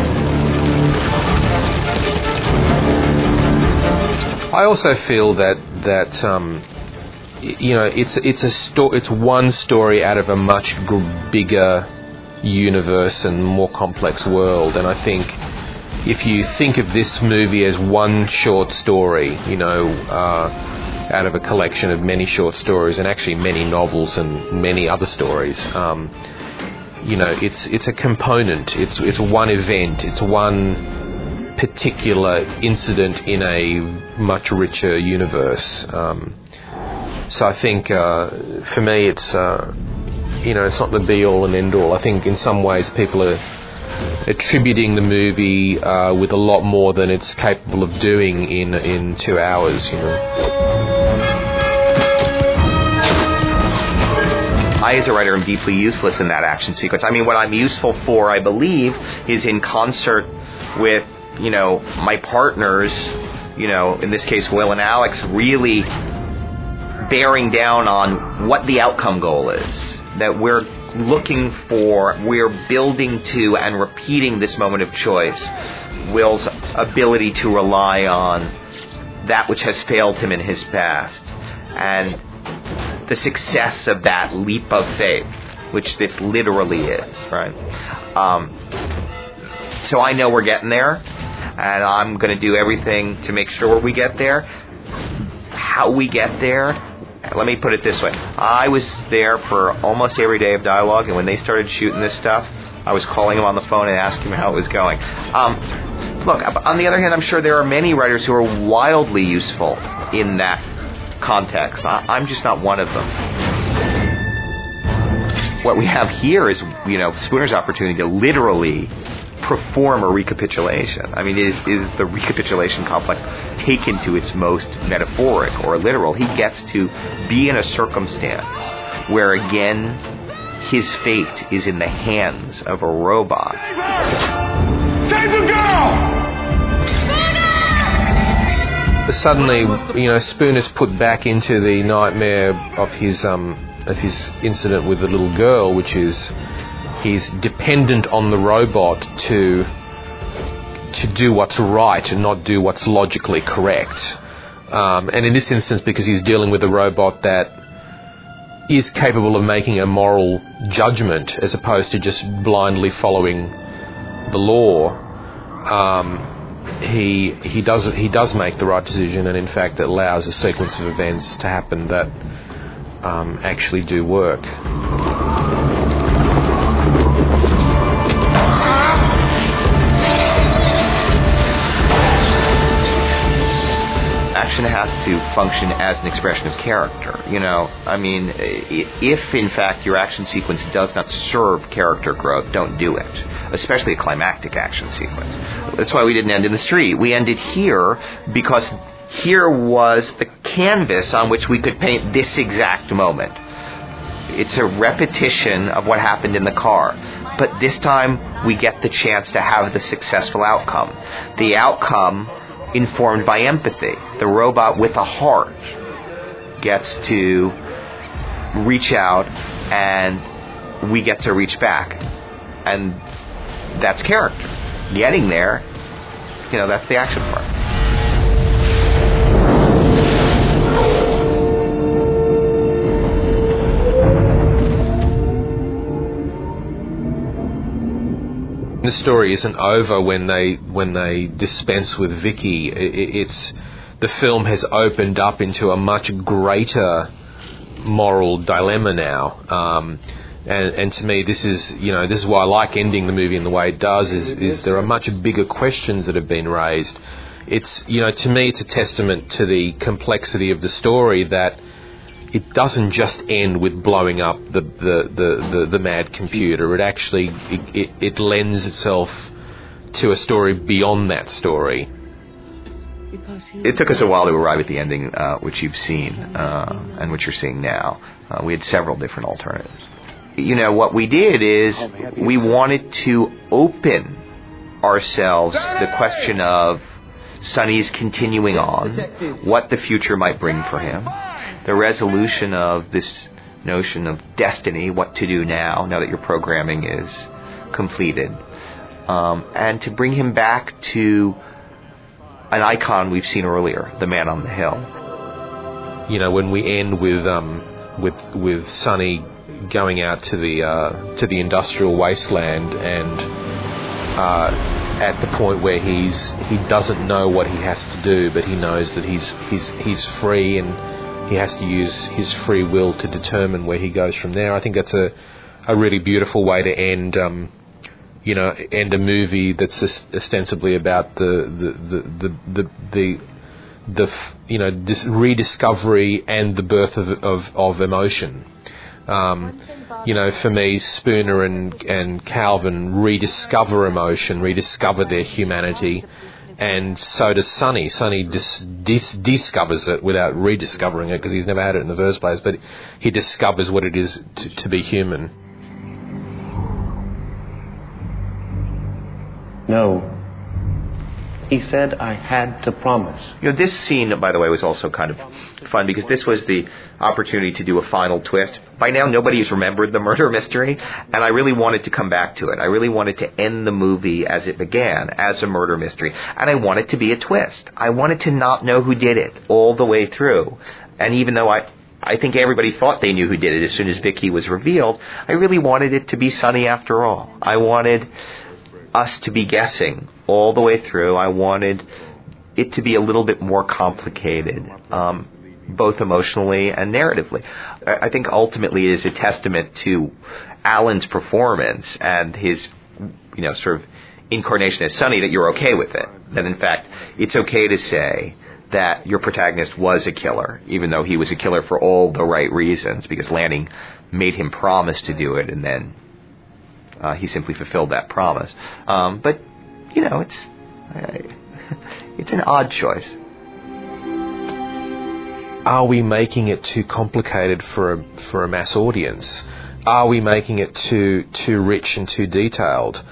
I also feel that you know, it's one story out of a much bigger universe and more complex world, and I think if you think of this movie as one short story, you know, out of a collection of many short stories and actually many novels and many other stories, you know, it's a component. It's one event. It's one particular incident in a much richer universe. So I think for me, it's you know, it's not the be all and end all. I think in some ways people are attributing the movie with a lot more than it's capable of doing in 2 hours, you know. I, as a writer, am deeply useless in that action sequence. I mean, what I'm useful for, I believe, is in concert with, you know, my partners, you know, in this case, Will and Alex, really bearing down on what the outcome goal is. That we're looking for, we're building to and repeating this moment of choice. Will's ability to rely on that which has failed him in his past. And the success of that leap of faith, which this literally is, right? So I know we're getting there, and I'm going to do everything to make sure we get there. How we get there, let me put it this way. I was there for almost every day of dialogue, and when they started shooting this stuff, I was calling them on the phone and asking them how it was going. Look, on the other hand, I'm sure there are many writers who are wildly useful in that context. I'm just not one of them. What we have here is, you know, Spooner's opportunity to literally perform a recapitulation. I mean, is the recapitulation complex taken to its most metaphoric or literal. He gets to be in a circumstance where, again, his fate is in the hands of a robot. Save the girl! Suddenly, you know, Spooner's put back into the nightmare of his incident with the little girl, which is he's dependent on the robot to do what's right and not do what's logically correct. And in this instance, because he's dealing with a robot that is capable of making a moral judgment as opposed to just blindly following the law, he does make the right decision, and in fact it allows a sequence of events to happen that actually do work. Action has to function as an expression of character. I mean, if in fact your action sequence does not serve character growth, don't do it. Especially a climactic action sequence. That's why we didn't end in the street. We ended here because here was the canvas on which we could paint this exact moment. It's a repetition of what happened in the car. But this time we get the chance to have the successful outcome. The outcome informed by empathy. The robot with a heart gets to reach out and we get to reach back. And that's character. Getting there, that's the action part. The story isn't over when they dispense with Vicky. The film has opened up into a much greater moral dilemma now. And to me, this is why I like ending the movie in the way it does. Is there are much bigger questions that have been raised. It's to me it's a testament to the complexity of the story that it doesn't just end with blowing up the mad computer. It actually it lends itself to a story beyond that story. It took us a while to arrive at the ending, which you've seen and which you're seeing now. We had several different alternatives. What we did is we wanted to open ourselves to the question of Sonny's continuing on, what the future might bring for him, the resolution of this notion of destiny, what to do now that your programming is completed, and to bring him back to an icon we've seen earlier, the Man on the Hill. When we end with Sonny going out to the industrial wasteland and at the point where he doesn't know what he has to do, but he knows that he's free and he has to use his free will to determine where he goes from there. I think that's a really beautiful way to end end a movie that's ostensibly about this rediscovery and the birth of emotion. For me, Spooner and Calvin rediscover emotion, rediscover their humanity, and so does Sonny. Sonny discovers it without rediscovering it because he's never had it in the first place, but he discovers what it is to be human. No. He said I had to promise. This scene, by the way, was also kind of fun because this was the opportunity to do a final twist. By now, nobody has remembered the murder mystery, and I really wanted to come back to it. I really wanted to end the movie as it began, as a murder mystery, and I wanted to be a twist. I wanted to not know who did it all the way through. And even though I think everybody thought they knew who did it as soon as Vicky was revealed, I really wanted it to be Sonny after all. I wanted us to be guessing all the way through. I wanted it to be a little bit more complicated, both emotionally and narratively. I think ultimately it is a testament to Alan's performance and his, sort of incarnation as Sonny that you're okay with it. That in fact, it's okay to say that your protagonist was a killer, even though he was a killer for all the right reasons, because Lanning made him promise to do it, and then he simply fulfilled that promise. But it's an odd choice. Are we making it too complicated for a mass audience? Are we making it too rich and too detailed?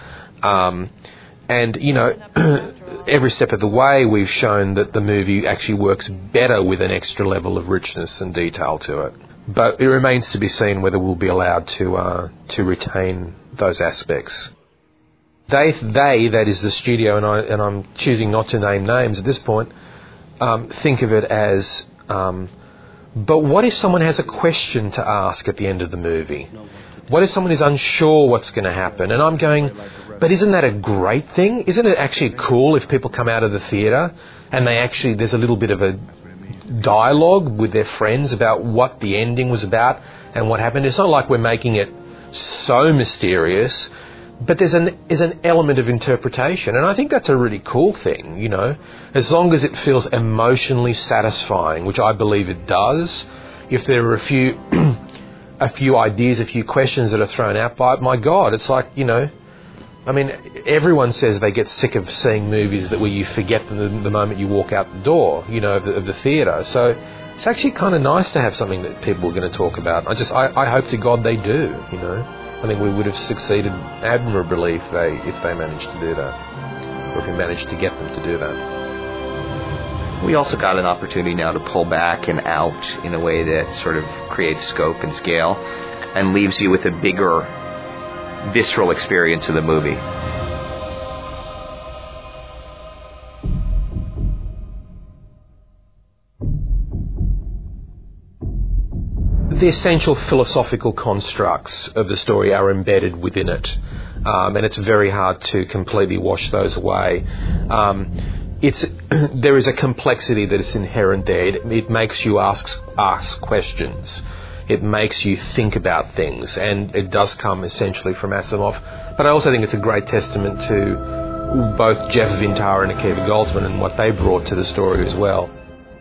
Every step of the way we've shown that the movie actually works better with an extra level of richness and detail to it. But it remains to be seen whether we'll be allowed to retain those aspects. They, that is the studio, and I'm choosing not to name names at this point, think of it as, but what if someone has a question to ask at the end of the movie? What if someone is unsure what's going to happen? And I'm going, but isn't that a great thing? Isn't it actually cool if people come out of the theatre and there's a little bit of a dialogue with their friends about what the ending was about and what happened? It's not like we're making it so mysterious, but there's an element of interpretation, and I think that's a really cool thing, you know, as long as it feels emotionally satisfying, which I believe it does. If there are a few ideas, a few questions that are thrown out by it, my God, it's like, you know, I mean, everyone says they get sick of seeing movies where you forget them the moment you walk out the door, you know, of the theatre. So it's actually kind of nice to have something that people are going to talk about. I hope to God they do, you know. I think we would have succeeded admirably if they managed to do that, or if we managed to get them to do that. We also got an opportunity now to pull back and out in a way that sort of creates scope and scale and leaves you with a bigger, visceral experience of the movie. The essential philosophical constructs of the story are embedded within it, and it's very hard to completely wash those away. There is a complexity that is inherent there. It makes you ask questions. It makes you think about things, and it does come essentially from Asimov. But I also think it's a great testament to both Jeff Vintar and Akiva Goldsman and what they brought to the story as well.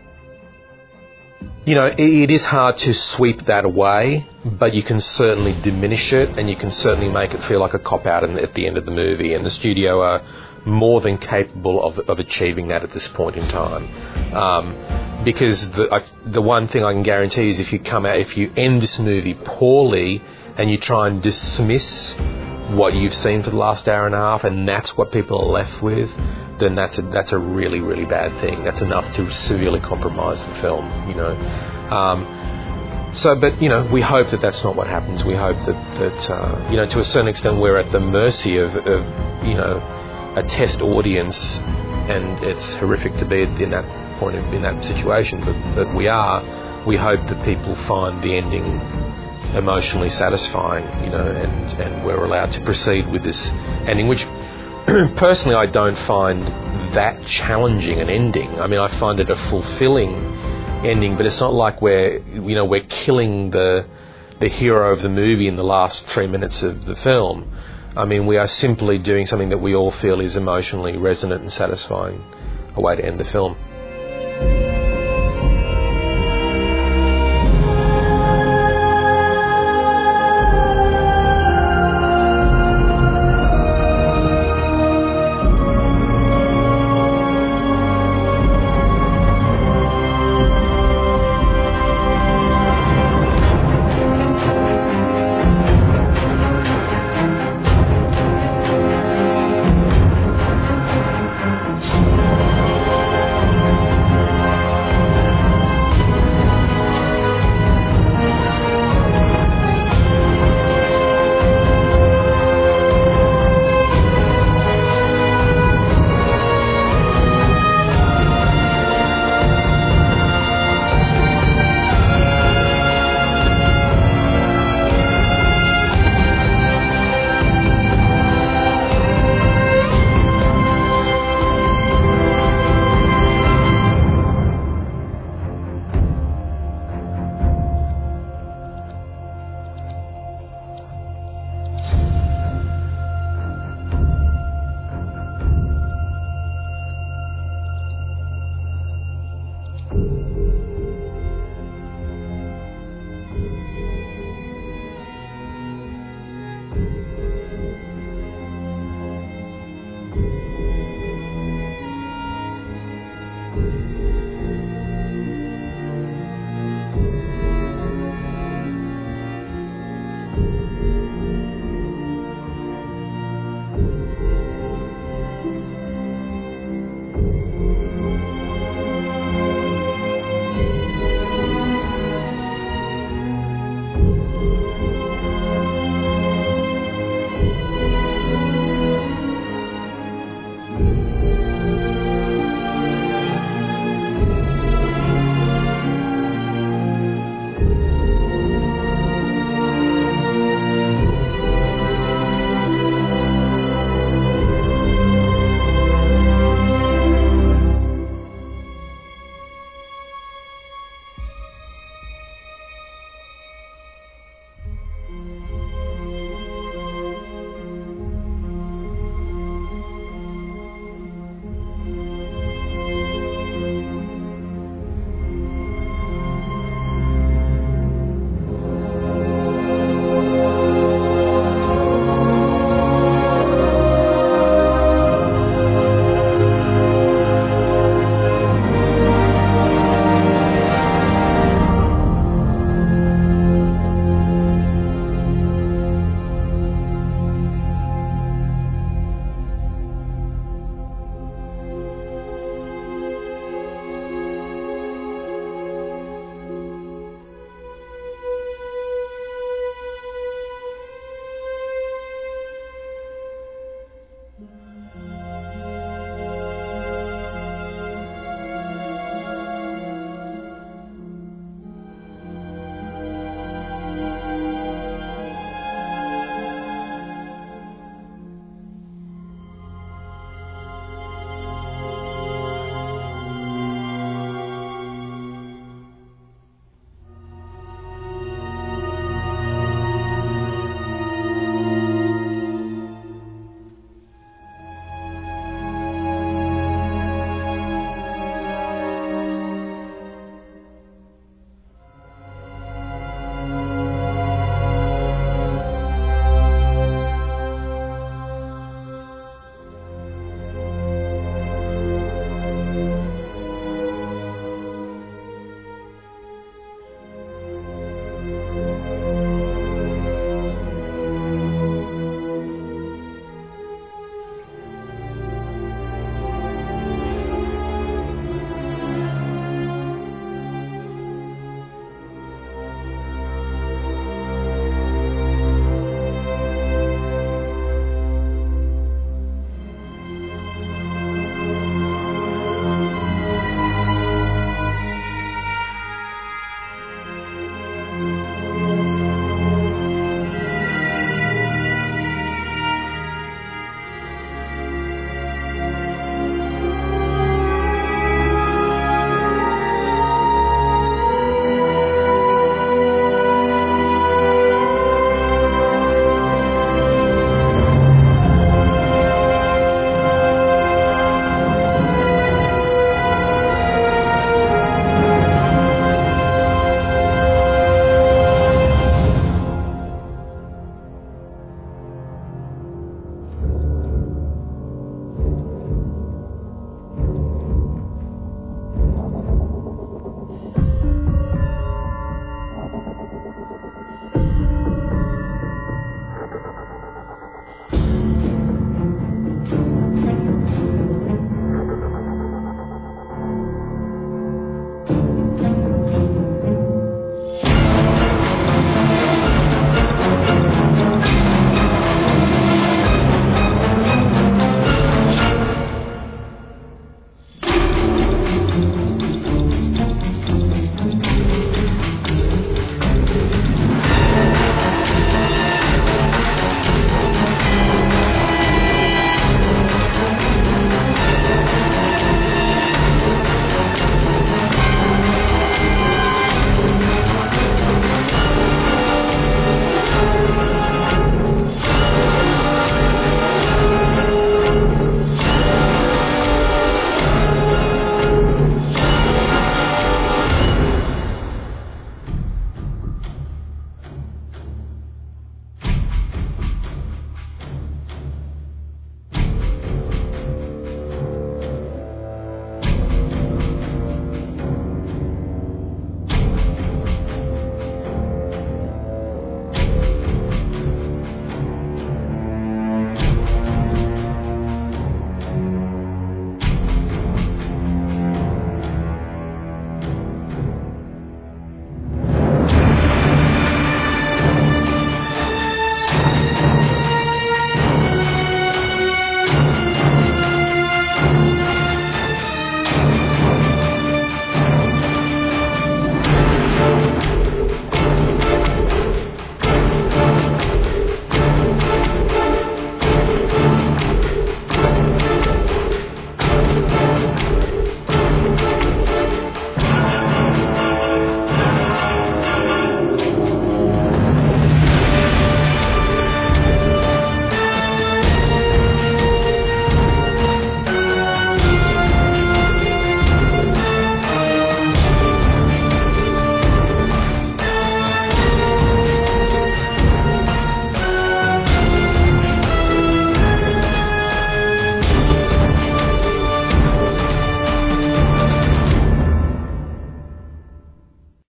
You know, it is hard to sweep that away, but you can certainly diminish it, and you can certainly make it feel like a cop-out at the end of the movie, and the studio are more than capable of achieving that at this point in time. Because the one thing I can guarantee is if you end this movie poorly and you try and dismiss what you've seen for the last hour and a half, and that's what people are left with, then that's a really, really bad thing. That's enough to severely compromise the film, you know. But, you know, we hope that that's not what happens. We hope that you know, to a certain extent we're at the mercy of you know, a test audience, and it's horrific to be in that point, in that situation, but we hope that people find the ending emotionally satisfying, you know, and we're allowed to proceed with this ending, which personally I don't find that challenging an ending. I mean, I find it a fulfilling ending, but it's not like we're killing the hero of the movie in the last 3 minutes of the film. I mean, we are simply doing something that we all feel is emotionally resonant and satisfying, a way to end the film.